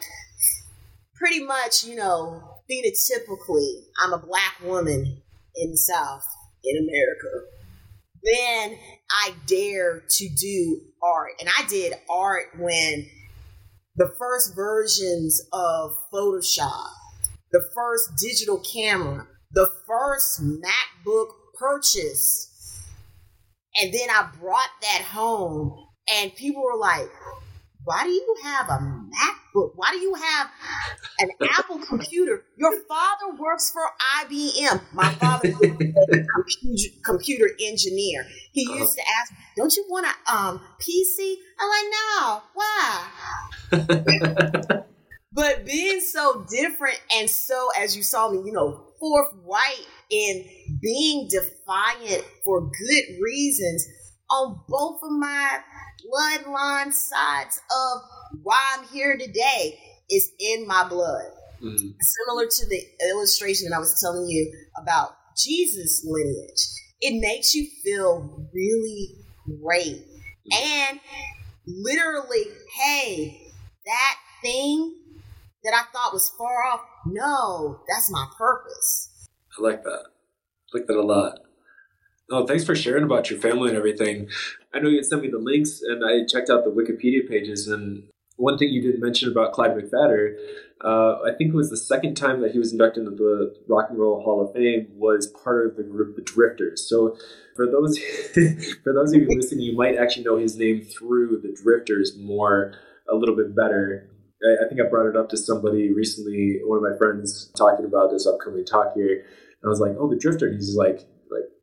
Speaker 2: pretty much, you know, phenotypically, I'm a Black woman in the South, in America. Then I dare to do art. And I did art when the first versions of Photoshop, the first digital camera, the first MacBook purchase. And then I brought that home and people were like, why do you have a MacBook? Why do you have an Apple computer? Your father works for I B M. My father was a computer, computer engineer. He used uh-huh. to ask, don't you want a um, P C? I'm like, no, why? But being so different and so, as you saw me, you know, fourth white in being defiant for good reasons on both of my bloodline sides of why I'm here today is in my blood. Mm-hmm. Similar to the illustration that I was telling you about Jesus' lineage. It makes you feel really great. Mm-hmm. And literally, hey, that thing that I thought was far off, no, that's my purpose.
Speaker 3: I like that. I like that a lot. Oh, thanks for sharing about your family and everything. I know you had sent me the links, and I checked out the Wikipedia pages. And one thing you did mention about Clyde McPhatter, uh, I think it was the second time that he was inducted into the Rock and Roll Hall of Fame, was part of the group The Drifters. So for those for those of you listening, you might actually know his name through The Drifters more, a little bit better. I, I think I brought it up to somebody recently, one of my friends talking about this upcoming talk here. And I was like, oh, The Drifters. And he's like, like, who?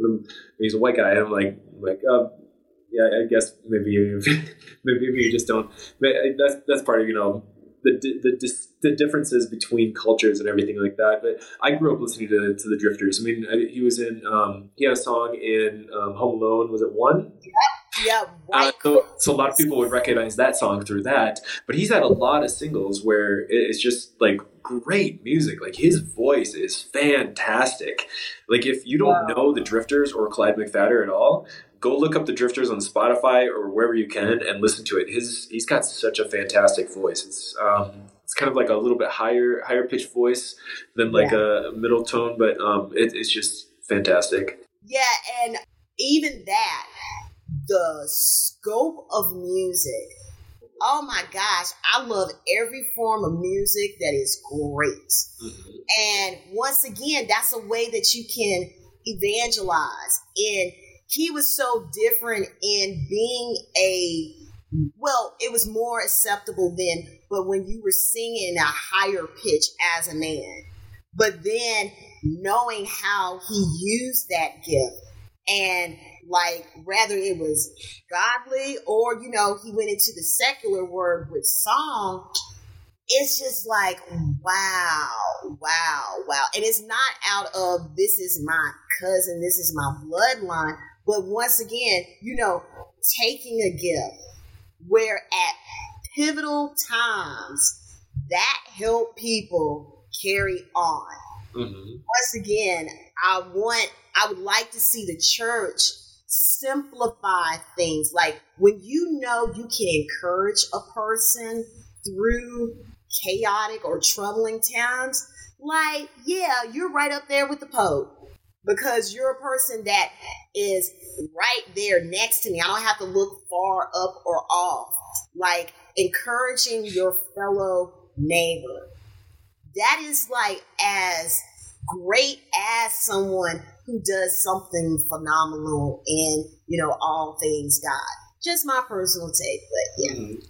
Speaker 3: he's a white guy. And I'm like, like, uh, yeah, I guess maybe you, maybe you just don't. That's that's part of, you know, the the the differences between cultures and everything like that. But I grew up listening to to the Drifters. I mean, he was in um, he had a song in um, Home Alone. Was it one?
Speaker 2: Yeah.
Speaker 3: Uh, so, so a lot of people would recognize that song through that. But he's had a lot of singles where it's just like great music. Like his voice is fantastic. Like if you don't wow. know the Drifters or Clyde McPhatter at all, go look up the Drifters on Spotify or wherever you can and listen to it. His he's got such a fantastic voice. It's um it's kind of like a little bit higher higher pitched voice than like yeah. a middle tone, but um it, it's just fantastic.
Speaker 2: Yeah, and even that, the scope of music. Oh my gosh, I love every form of music that is great. Mm-hmm. And once again, that's a way that you can evangelize. And he was so different in being a, well, it was more acceptable then, but when you were singing a higher pitch as a man, but then knowing how he used that gift and like whether it was godly or, you know, he went into the secular word with song, it's just like, wow, wow, wow. And it's not out of this is my cousin, this is my bloodline. But once again, you know, taking a gift where at pivotal times that helped people carry on. Mm-hmm. Once again, I want, I would like to see the church simplify things. Like when you know you can encourage a person through chaotic or troubling times, like, yeah, you're right up there with the Pope. Because you're a person that is right there next to me. I don't have to look far up or off. Like encouraging your fellow neighbor. That is like as great as someone who does something phenomenal in, you know, all things God. Just my personal take, but yeah. Mm-hmm.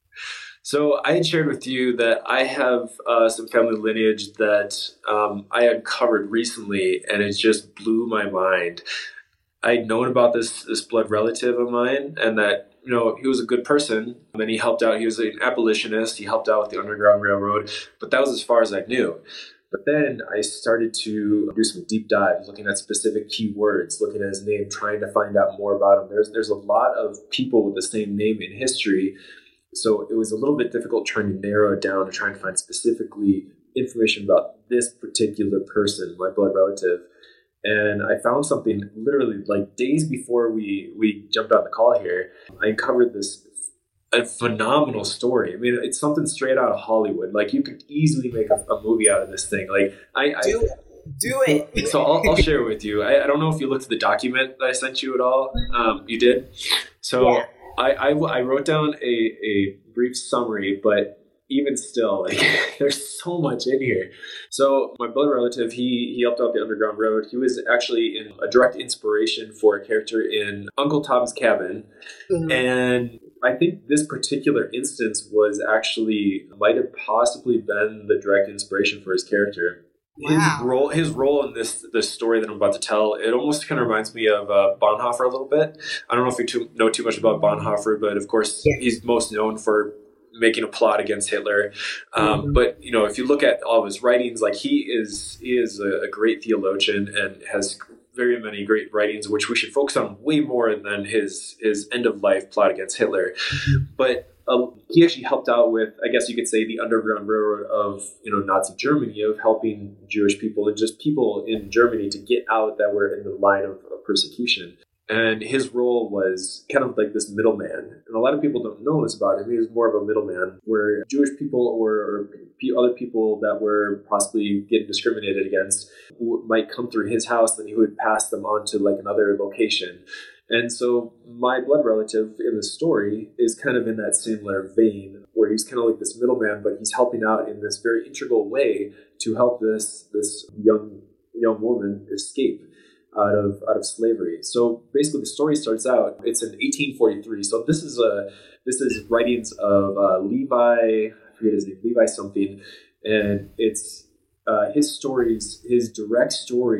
Speaker 3: So I had shared with you that I have uh, some family lineage that um, I uncovered recently, and it just blew my mind. I'd known about this this blood relative of mine, and that, you know, he was a good person, and he helped out. He was an abolitionist. He helped out with the Underground Railroad, but that was as far as I knew. But then I started to do some deep dives, looking at specific keywords, looking at his name, trying to find out more about him. There's there's a lot of people with the same name in history. So it was a little bit difficult trying to narrow it down and trying to find specifically information about this particular person, my blood relative. And I found something literally like days before we, we jumped on the call here. I uncovered this a phenomenal story. I mean, it's something straight out of Hollywood. Like you could easily make a, a movie out of this thing. Like I, I
Speaker 2: do it. Do it.
Speaker 3: So I'll, I'll share it with you. I, I don't know if you looked at the document that I sent you at all. Um, you did. So. Yeah. I, I, I wrote down a, a brief summary, but even still, like there's so much in here. So my blood relative, he he helped out the Underground Road. He was actually in a direct inspiration for a character in Uncle Tom's Cabin. Mm-hmm. And I think this particular instance was actually, might have possibly been the direct inspiration for his character. His wow. role, his role in this this story that I'm about to tell, it almost kind of reminds me of uh, Bonhoeffer a little bit. I don't know if you too, know too much about Bonhoeffer, but of course yeah. he's most known for making a plot against Hitler. Um, mm-hmm. But you know, if you look at all of his writings, like he is he is a, a great theologian and has very many great writings, which we should focus on way more than his his end of life plot against Hitler. Mm-hmm. But Uh, he actually helped out with, I guess you could say, the Underground Railroad of, you know, Nazi Germany, of helping Jewish people and just people in Germany to get out that were in the line of, of persecution. And his role was kind of like this middleman. And a lot of people don't know this about him. He was more of a middleman where Jewish people or, or other people that were possibly getting discriminated against might come through his house, then he would pass them on to like another location. And so my blood relative in the story is kind of in that similar vein where he's kind of like this middleman, but he's helping out in this very integral way to help this this young young woman escape out of out of slavery. So basically the story starts out, it's in eighteen forty-three. So this is a this is writings of uh, Levi, I forget his name, Levi something, and it's uh, his stories, his direct stories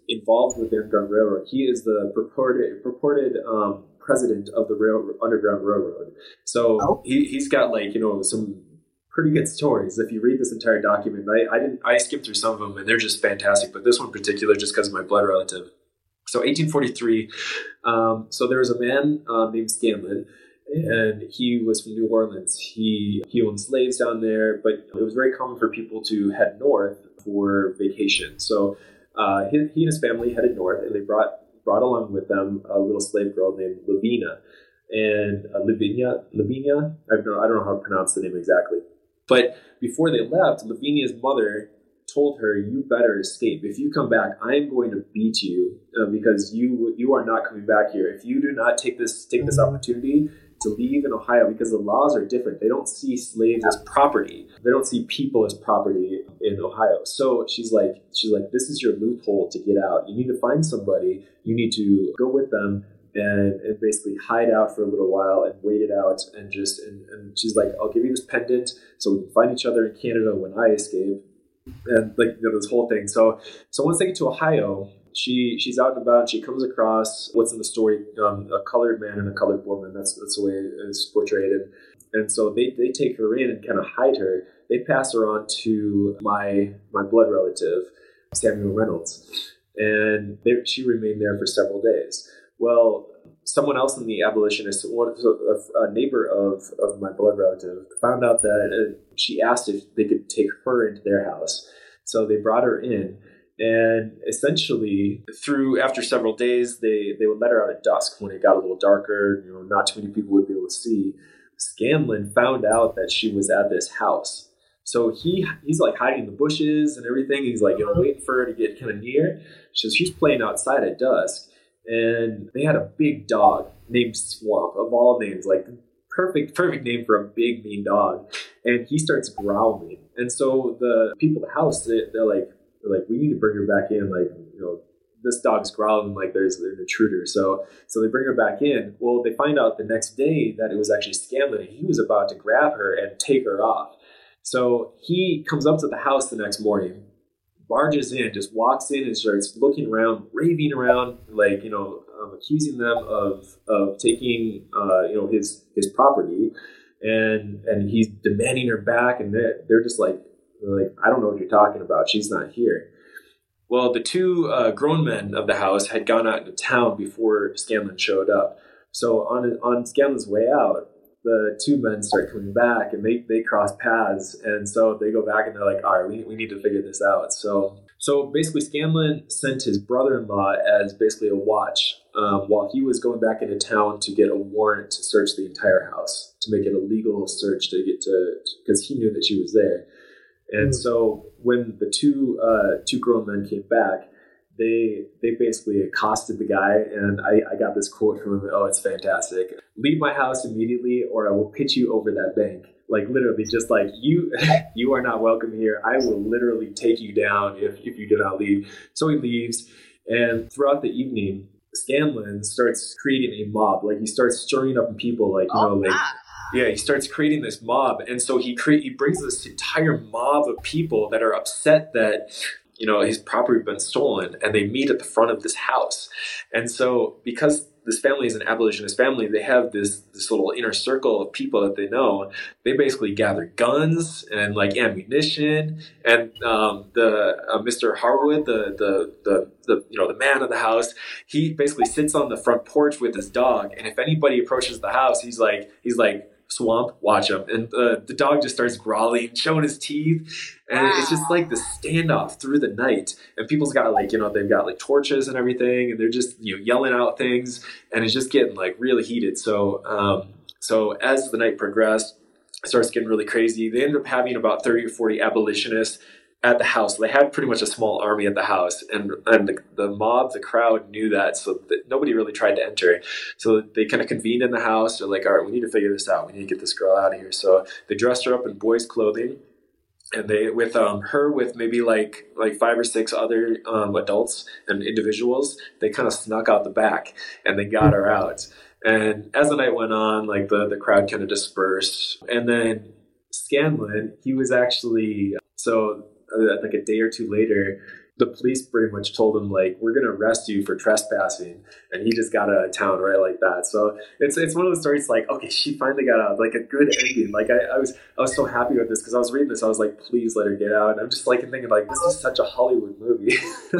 Speaker 3: involved with the Underground Railroad. He is the purported purported um, president of the rail, Underground Railroad. So
Speaker 2: Oh.
Speaker 3: he, he's got like, you know, some pretty good stories. If you read this entire document, I, I didn't, I skimmed through some of them and they're just fantastic, but this one in particular, just because of my blood relative. So eighteen forty-three, um, so there was a man uh, named Scanlon, and he was from New Orleans. He he owned slaves down there, but it was very common for people to head north for vacation. So uh, he, he and his family headed north, and they brought brought along with them a little slave girl named Lavinia. And uh, Lavinia, Lavinia, I don't know, I don't know how to pronounce the name exactly. But before they left, Lavinia's mother told her, "You better escape. If you come back, I'm going to beat you uh, because you you are not coming back here. If you do not take this take this opportunity to leave in Ohio, because the laws are different. They don't see slaves as property. They don't see people as property in Ohio." So she's like, she's like, "This is your loophole to get out. You need to find somebody. You need to go with them." And, and basically hide out for a little while and wait it out and just and, and she's like, "I'll give you this pendant so we can find each other in Canada when I escape." And like, you know, this whole thing. So so once they get to Ohio, she she's out and about and she comes across what's in the story, um, a colored man and a colored woman. That's that's the way it's portrayed. And, and so they, they take her in and kind of hide her. They pass her on to my my blood relative, Samuel Reynolds. And they, she remained there for several days. Well, someone else in the abolitionist, one, a neighbor of, of my blood relative, found out that uh, she asked if they could take her into their house. So they brought her in, and essentially, through after several days, they, they would let her out at dusk when it got a little darker. You know, not too many people would be able to see. Scanlon found out that she was at this house. So he he's like hiding in the bushes and everything. He's like, you know, waiting for her to get kind of near. So she's playing outside at dusk. And they had a big dog named Swamp, of all names, like perfect, perfect name for a big, mean dog. And he starts growling. And so the people in the house, they, they're like, they're like, "We need to bring her back in. Like, you know, this dog's growling like there's, there's an intruder." So, so they bring her back in. Well, they find out the next day that it was actually Scanlon. He was about to grab her and take her off. So he comes up to the house the next morning, barges in, just walks in and starts looking around, raving around, like, you know, um, accusing them of of taking, uh, you know, his his property, and and he's demanding her back, and they're, they're just like, they're like, "I don't know what you're talking about. She's not here." Well, the two uh, grown men of the house had gone out into town before Scanlon showed up. So on on Scanlon's way out, the two men start coming back and they, they cross paths. And so they go back and they're like, "All right, we, we need to figure this out." So so basically Scanlon sent his brother-in-law as basically a watch um, while he was going back into town to get a warrant to search the entire house, to make it a legal search to get to, because he knew that she was there. And mm-hmm. so when the two uh, two grown men came back, They they basically accosted the guy, and I, I got this quote from him. Oh, it's fantastic. "Leave my house immediately, or I will pitch you over that bank." Like literally, just like, you you are not welcome here. I will literally take you down if, if you do not leave. So he leaves, and throughout the evening, Scanlon starts creating a mob. Like he starts stirring up people, like, you know, like. Yeah, he starts creating this mob, and so he cre- he brings this entire mob of people that are upset that, you know, his property had been stolen, and they meet at the front of this house. And so because this family is an abolitionist family, they have this this little inner circle of people that they know. They basically gather guns and like ammunition, and um, the uh, Mister Harwood, the, the the the you know the man of the house, he basically sits on the front porch with his dog, and if anybody approaches the house, he's like he's like. "Swamp, watch him." And uh, the dog just starts growling, showing his teeth. And wow. It's just like the standoff through the night. And people's got like, you know, they've got like torches and everything. And they're just, you know, yelling out things. And it's just getting like really heated. So, um, so as the night progressed, it starts getting really crazy. They ended up having about thirty or forty abolitionists at the house. They had pretty much a small army at the house, and and the, the mob, the crowd knew that, so that nobody really tried to enter. So they kind of convened in the house. They're like, "All right, we need to figure this out. We need to get this girl out of here." So they dressed her up in boys' clothing, and they with um her with maybe like like five or six other um, adults and individuals. They kind of snuck out the back, and they got her out. And as the night went on, like the the crowd kind of dispersed, and then Scanlon, he was actually so. Uh, like a day or two later, the police pretty much told him, like, we're going to arrest you for trespassing. And he just got out of town right like that. So it's it's one of those stories like, okay, she finally got out, like a good ending. Like I, I was I was so happy with this because I was reading this. I was like, please let her get out. And I'm just like thinking like, this is such a Hollywood movie.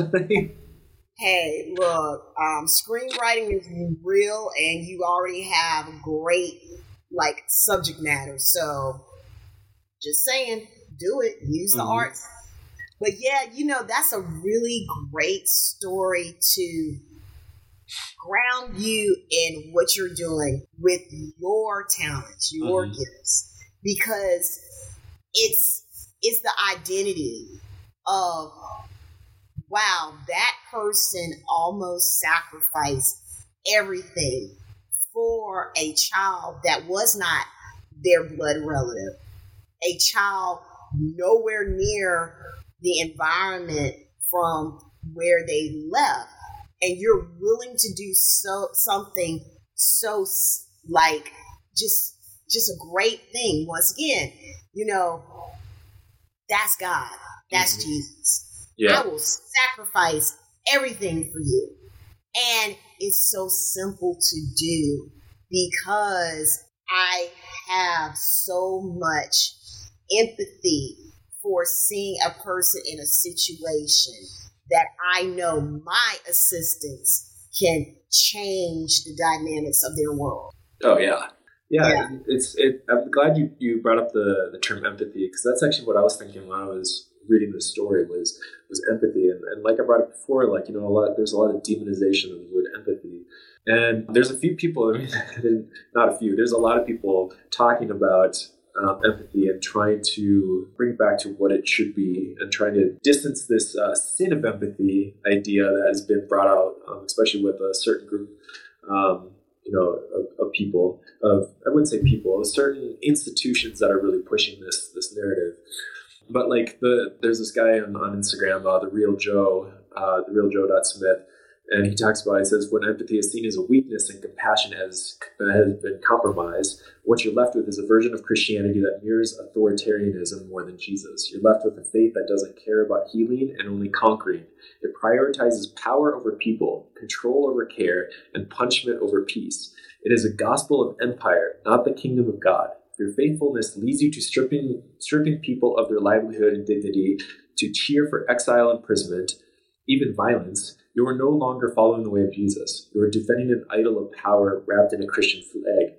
Speaker 2: Hey, look, um, screenwriting is real and you already have great like subject matter. So just saying, do it, use the mm-hmm. arts. But yeah, you know, that's a really great story to ground you in what you're doing with your talents, your mm-hmm. gifts, because it's it's the identity of, wow, that person almost sacrificed everything for a child that was not their blood relative, a child nowhere near the environment from where they left, and you're willing to do so something so like just just a great thing. Once again, you know, that's God, that's mm-hmm. Jesus. Yeah. I will sacrifice everything for you, and it's so simple to do because I have so much empathy for seeing a person in a situation that I know my assistance can change the dynamics of their world.
Speaker 3: Oh yeah. Yeah, yeah. it's it. I'm glad you, you brought up the, the term empathy, because that's actually what I was thinking when I was reading this story was was empathy. And, and like I brought up before, like, you know, a lot there's a lot of demonization of the word empathy. And there's a few people, I mean, not a few, there's a lot of people talking about Um, empathy and trying to bring back to what it should be and trying to distance this uh, sin of empathy idea that has been brought out, um, especially with a certain group, um, you know, of, of people, of, I wouldn't say people, of certain institutions that are really pushing this this narrative. But like the there's this guy on, on Instagram, uh, the real Joe, uh, the real Joe Smith. And he talks about, he says, when empathy is seen as a weakness and compassion has, has been compromised, what you're left with is a version of Christianity that mirrors authoritarianism more than Jesus. You're left with a faith that doesn't care about healing and only conquering. It prioritizes power over people, control over care, and punishment over peace. It is a gospel of empire, not the kingdom of God. If your faithfulness leads you to stripping, stripping people of their livelihood and dignity, to cheer for exile, imprisonment, even violence, you are no longer following the way of Jesus. You are defending an idol of power wrapped in a Christian flag.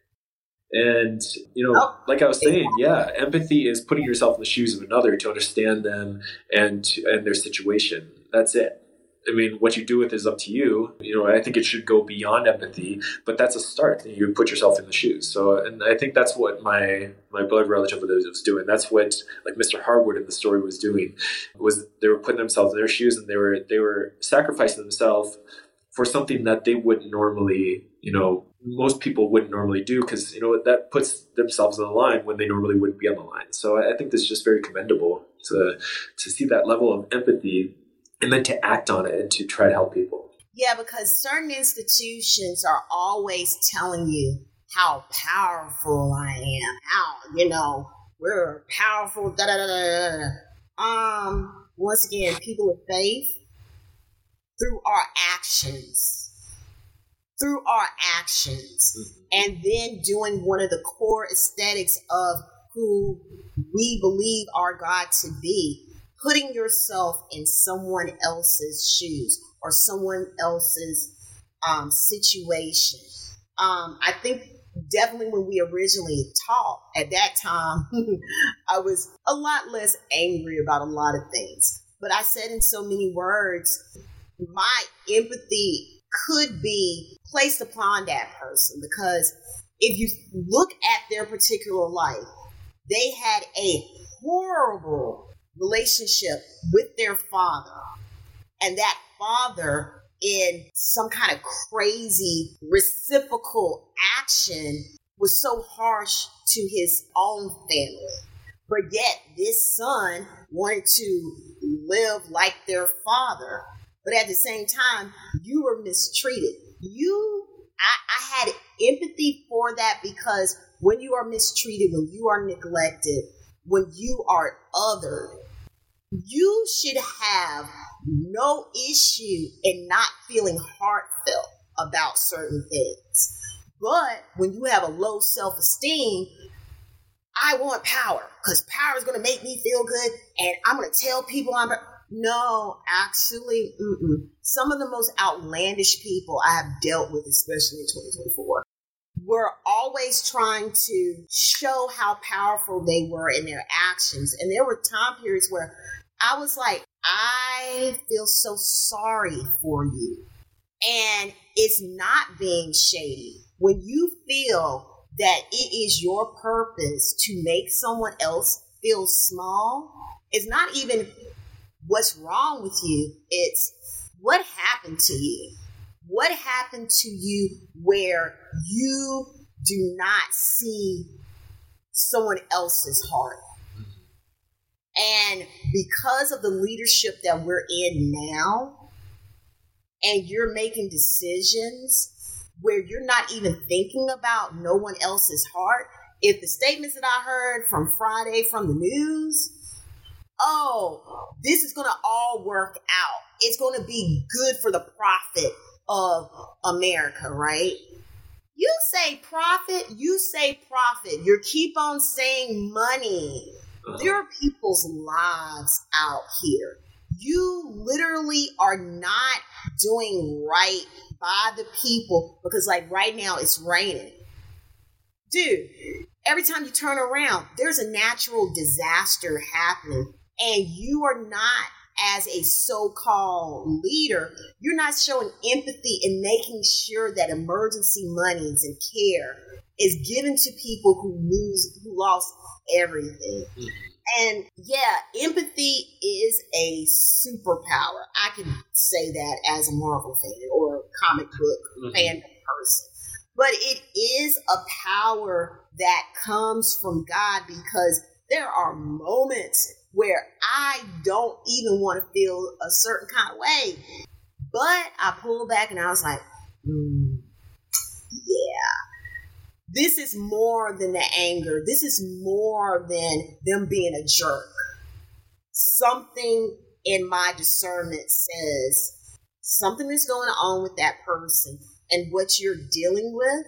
Speaker 3: And, you know, oh. like I was saying, yeah, empathy is putting yourself in the shoes of another to understand them and and their situation. That's it. I mean, what you do with it is up to you. You know, I think it should go beyond empathy, but that's a start. You put yourself in the shoes. So, and I think that's what my my blood relative was doing. That's what like Mister Harwood in the story was doing. Was they were putting themselves in their shoes and they were they were sacrificing themselves for something that they wouldn't normally, you know, most people wouldn't normally do, because, you know, that puts themselves on the line when they normally wouldn't be on the line. So I think this is just very commendable to to see that level of empathy and then to act on it and to try to help people.
Speaker 2: Yeah, because certain institutions are always telling you how powerful I am, how, you know, we're powerful, da da da da da. Um, once again, people of faith, through our actions, through our actions, mm-hmm. and then doing one of the core aesthetics of who we believe our God to be, putting yourself in someone else's shoes or someone else's um, situation. Um, I think definitely when we originally talked at that time, I was a lot less angry about a lot of things. But I said in so many words, my empathy could be placed upon that person, because if you look at their particular life, they had a horrible relationship with their father, and that father in some kind of crazy reciprocal action was so harsh to his own family, but yet this son wanted to live like their father, but at the same time you were mistreated. You I, I had empathy for that, because when you are mistreated, when you are neglected, when you are othered, you should have no issue in not feeling heartfelt about certain things. But when you have a low self-esteem, I want power because power is going to make me feel good and I'm going to tell people I'm... No, actually, mm-mm. Some of the most outlandish people I have dealt with, especially in twenty twenty-four, were always trying to show how powerful they were in their actions. And there were time periods where I was like, I feel so sorry for you. And it's not being shady. When you feel that it is your purpose to make someone else feel small, it's not even what's wrong with you. It's what happened to you. What happened to you where you do not see someone else's heart? And because of the leadership that we're in now, and you're making decisions where you're not even thinking about no one else's heart, if the statements that I heard from Friday from the news, oh, this is going to all work out. It's going to be good for the profit of America, right? You say profit, you say profit. You keep on saying money. There are people's lives out here. You literally are not doing right by the people because, like, right now it's raining. Dude, every time you turn around, there's a natural disaster happening. And you are not, as a so-called leader, you're not showing empathy and making sure that emergency monies and care is given to people who lose, who lost everything. Mm-hmm. And yeah, empathy is a superpower. I can say that as a Marvel fan or a comic book mm-hmm. fandom person. But it is a power that comes from God because there are moments where I don't even want to feel a certain kind of way. But I pulled back and I was like, mm, yeah. This is more than the anger. This is more than them being a jerk. Something in my discernment says something is going on with that person and what you're dealing with.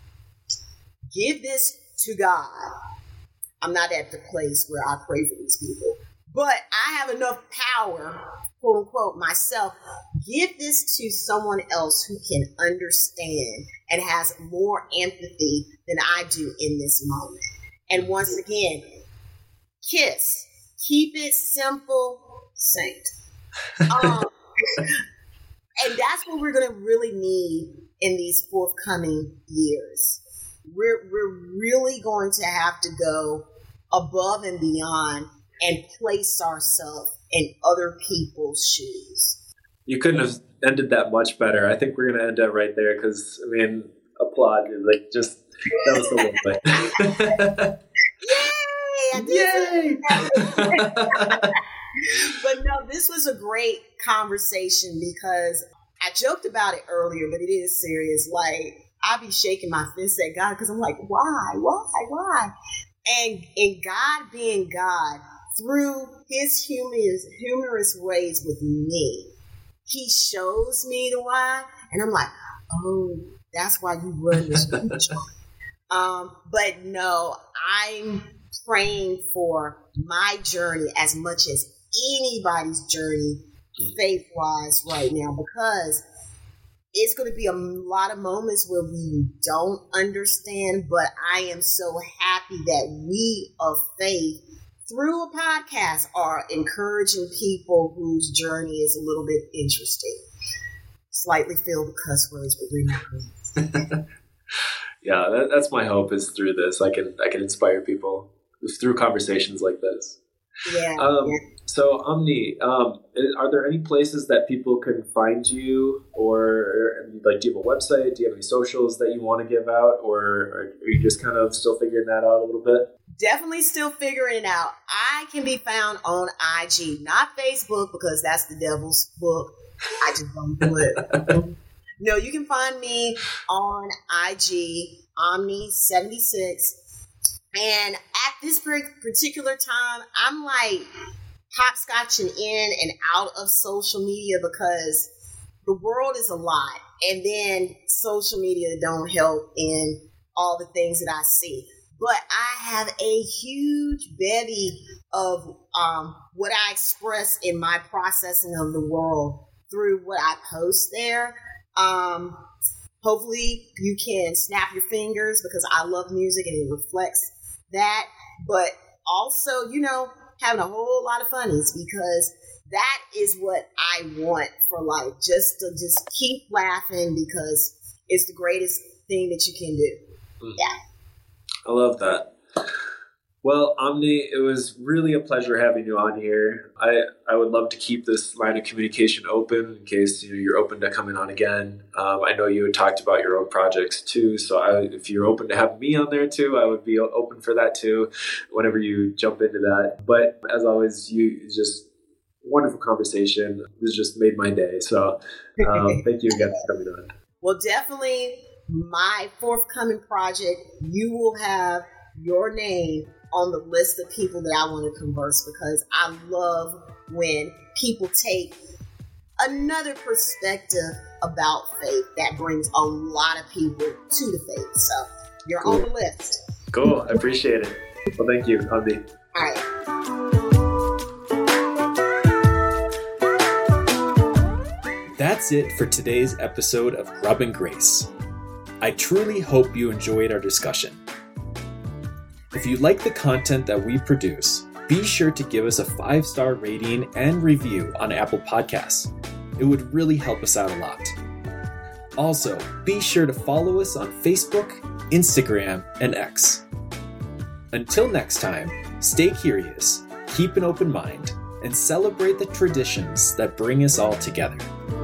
Speaker 2: Give this to God. I'm not at the place where I pray for these people, but I have enough power, quote unquote, myself. Give this to someone else who can understand and has more empathy than I do in this moment. And once again, KISS. Keep it simple, saint. Um, and that's what we're going to really need in these forthcoming years. We're we're really going to have to go above and beyond and place ourselves in other people's shoes.
Speaker 3: You couldn't have ended that much better. I think we're going to end it right there because, I mean, applaud. Like, just, that was the one.
Speaker 2: Yay! Yay! But no, this was a great conversation because I joked about it earlier, but it is serious. Like, I be shaking my fist at God because I'm like, why, why, why? And and God being God, through his humorous, humorous ways with me, he shows me the why. And I'm like, oh, that's why you run this future. um, but no, I'm praying for my journey as much as anybody's journey faith-wise right now, because it's going to be a lot of moments where we don't understand, but I am so happy that we of faith through a podcast are encouraging people whose journey is a little bit interesting. Slightly filled with cuss words, but we're not going.
Speaker 3: Yeah, that, that's my hope is through this. I can I can inspire people through conversations like this.
Speaker 2: Yeah.
Speaker 3: Um,
Speaker 2: yeah.
Speaker 3: So, Omni, um, are there any places that people can find you, or like, do you have a website? Do you have any socials that you want to give out, or are you just kind of still figuring that out a little bit?
Speaker 2: Definitely still figuring it out. I can be found on I G, not Facebook, because that's the devil's book. I just don't do it. No, you can find me on I G, Omni seventy-six. And at this particular time, I'm like hopscotching in and out of social media because the world is a lot. And then social media don't help in all the things that I see. But I have a huge bevy of um, what I express in my processing of the world through what I post there. Um, hopefully you can snap your fingers because I love music and it reflects that. But also, you know, having a whole lot of funnies because that is what I want for life. Just to just keep laughing because it's the greatest thing that you can do. Mm. Yeah.
Speaker 3: I love that. Well, Omni, it was really a pleasure having you on here. I, I would love to keep this line of communication open in case you know, you're open to coming on again. Um, I know you had talked about your own projects too, so I, if you're open to have me on there too, I would be open for that too, whenever you jump into that. But as always, you just wonderful conversation. This just made my day. So um, thank you again for coming on.
Speaker 2: Well, definitely my forthcoming project, you will have your name on the list of people that I want to converse because I love when people take another perspective about faith that brings a lot of people to the faith. So you're cool. On the list.
Speaker 3: Cool. I appreciate it. Well, thank you, Omni.
Speaker 2: All right.
Speaker 1: That's it for today's episode of Grub and Grace. I truly hope you enjoyed our discussion. If you like the content that we produce, be sure to give us a five-star rating and review on Apple Podcasts. It would really help us out a lot. Also, be sure to follow us on Facebook, Instagram, and X. Until next time, stay curious, keep an open mind, and celebrate the traditions that bring us all together.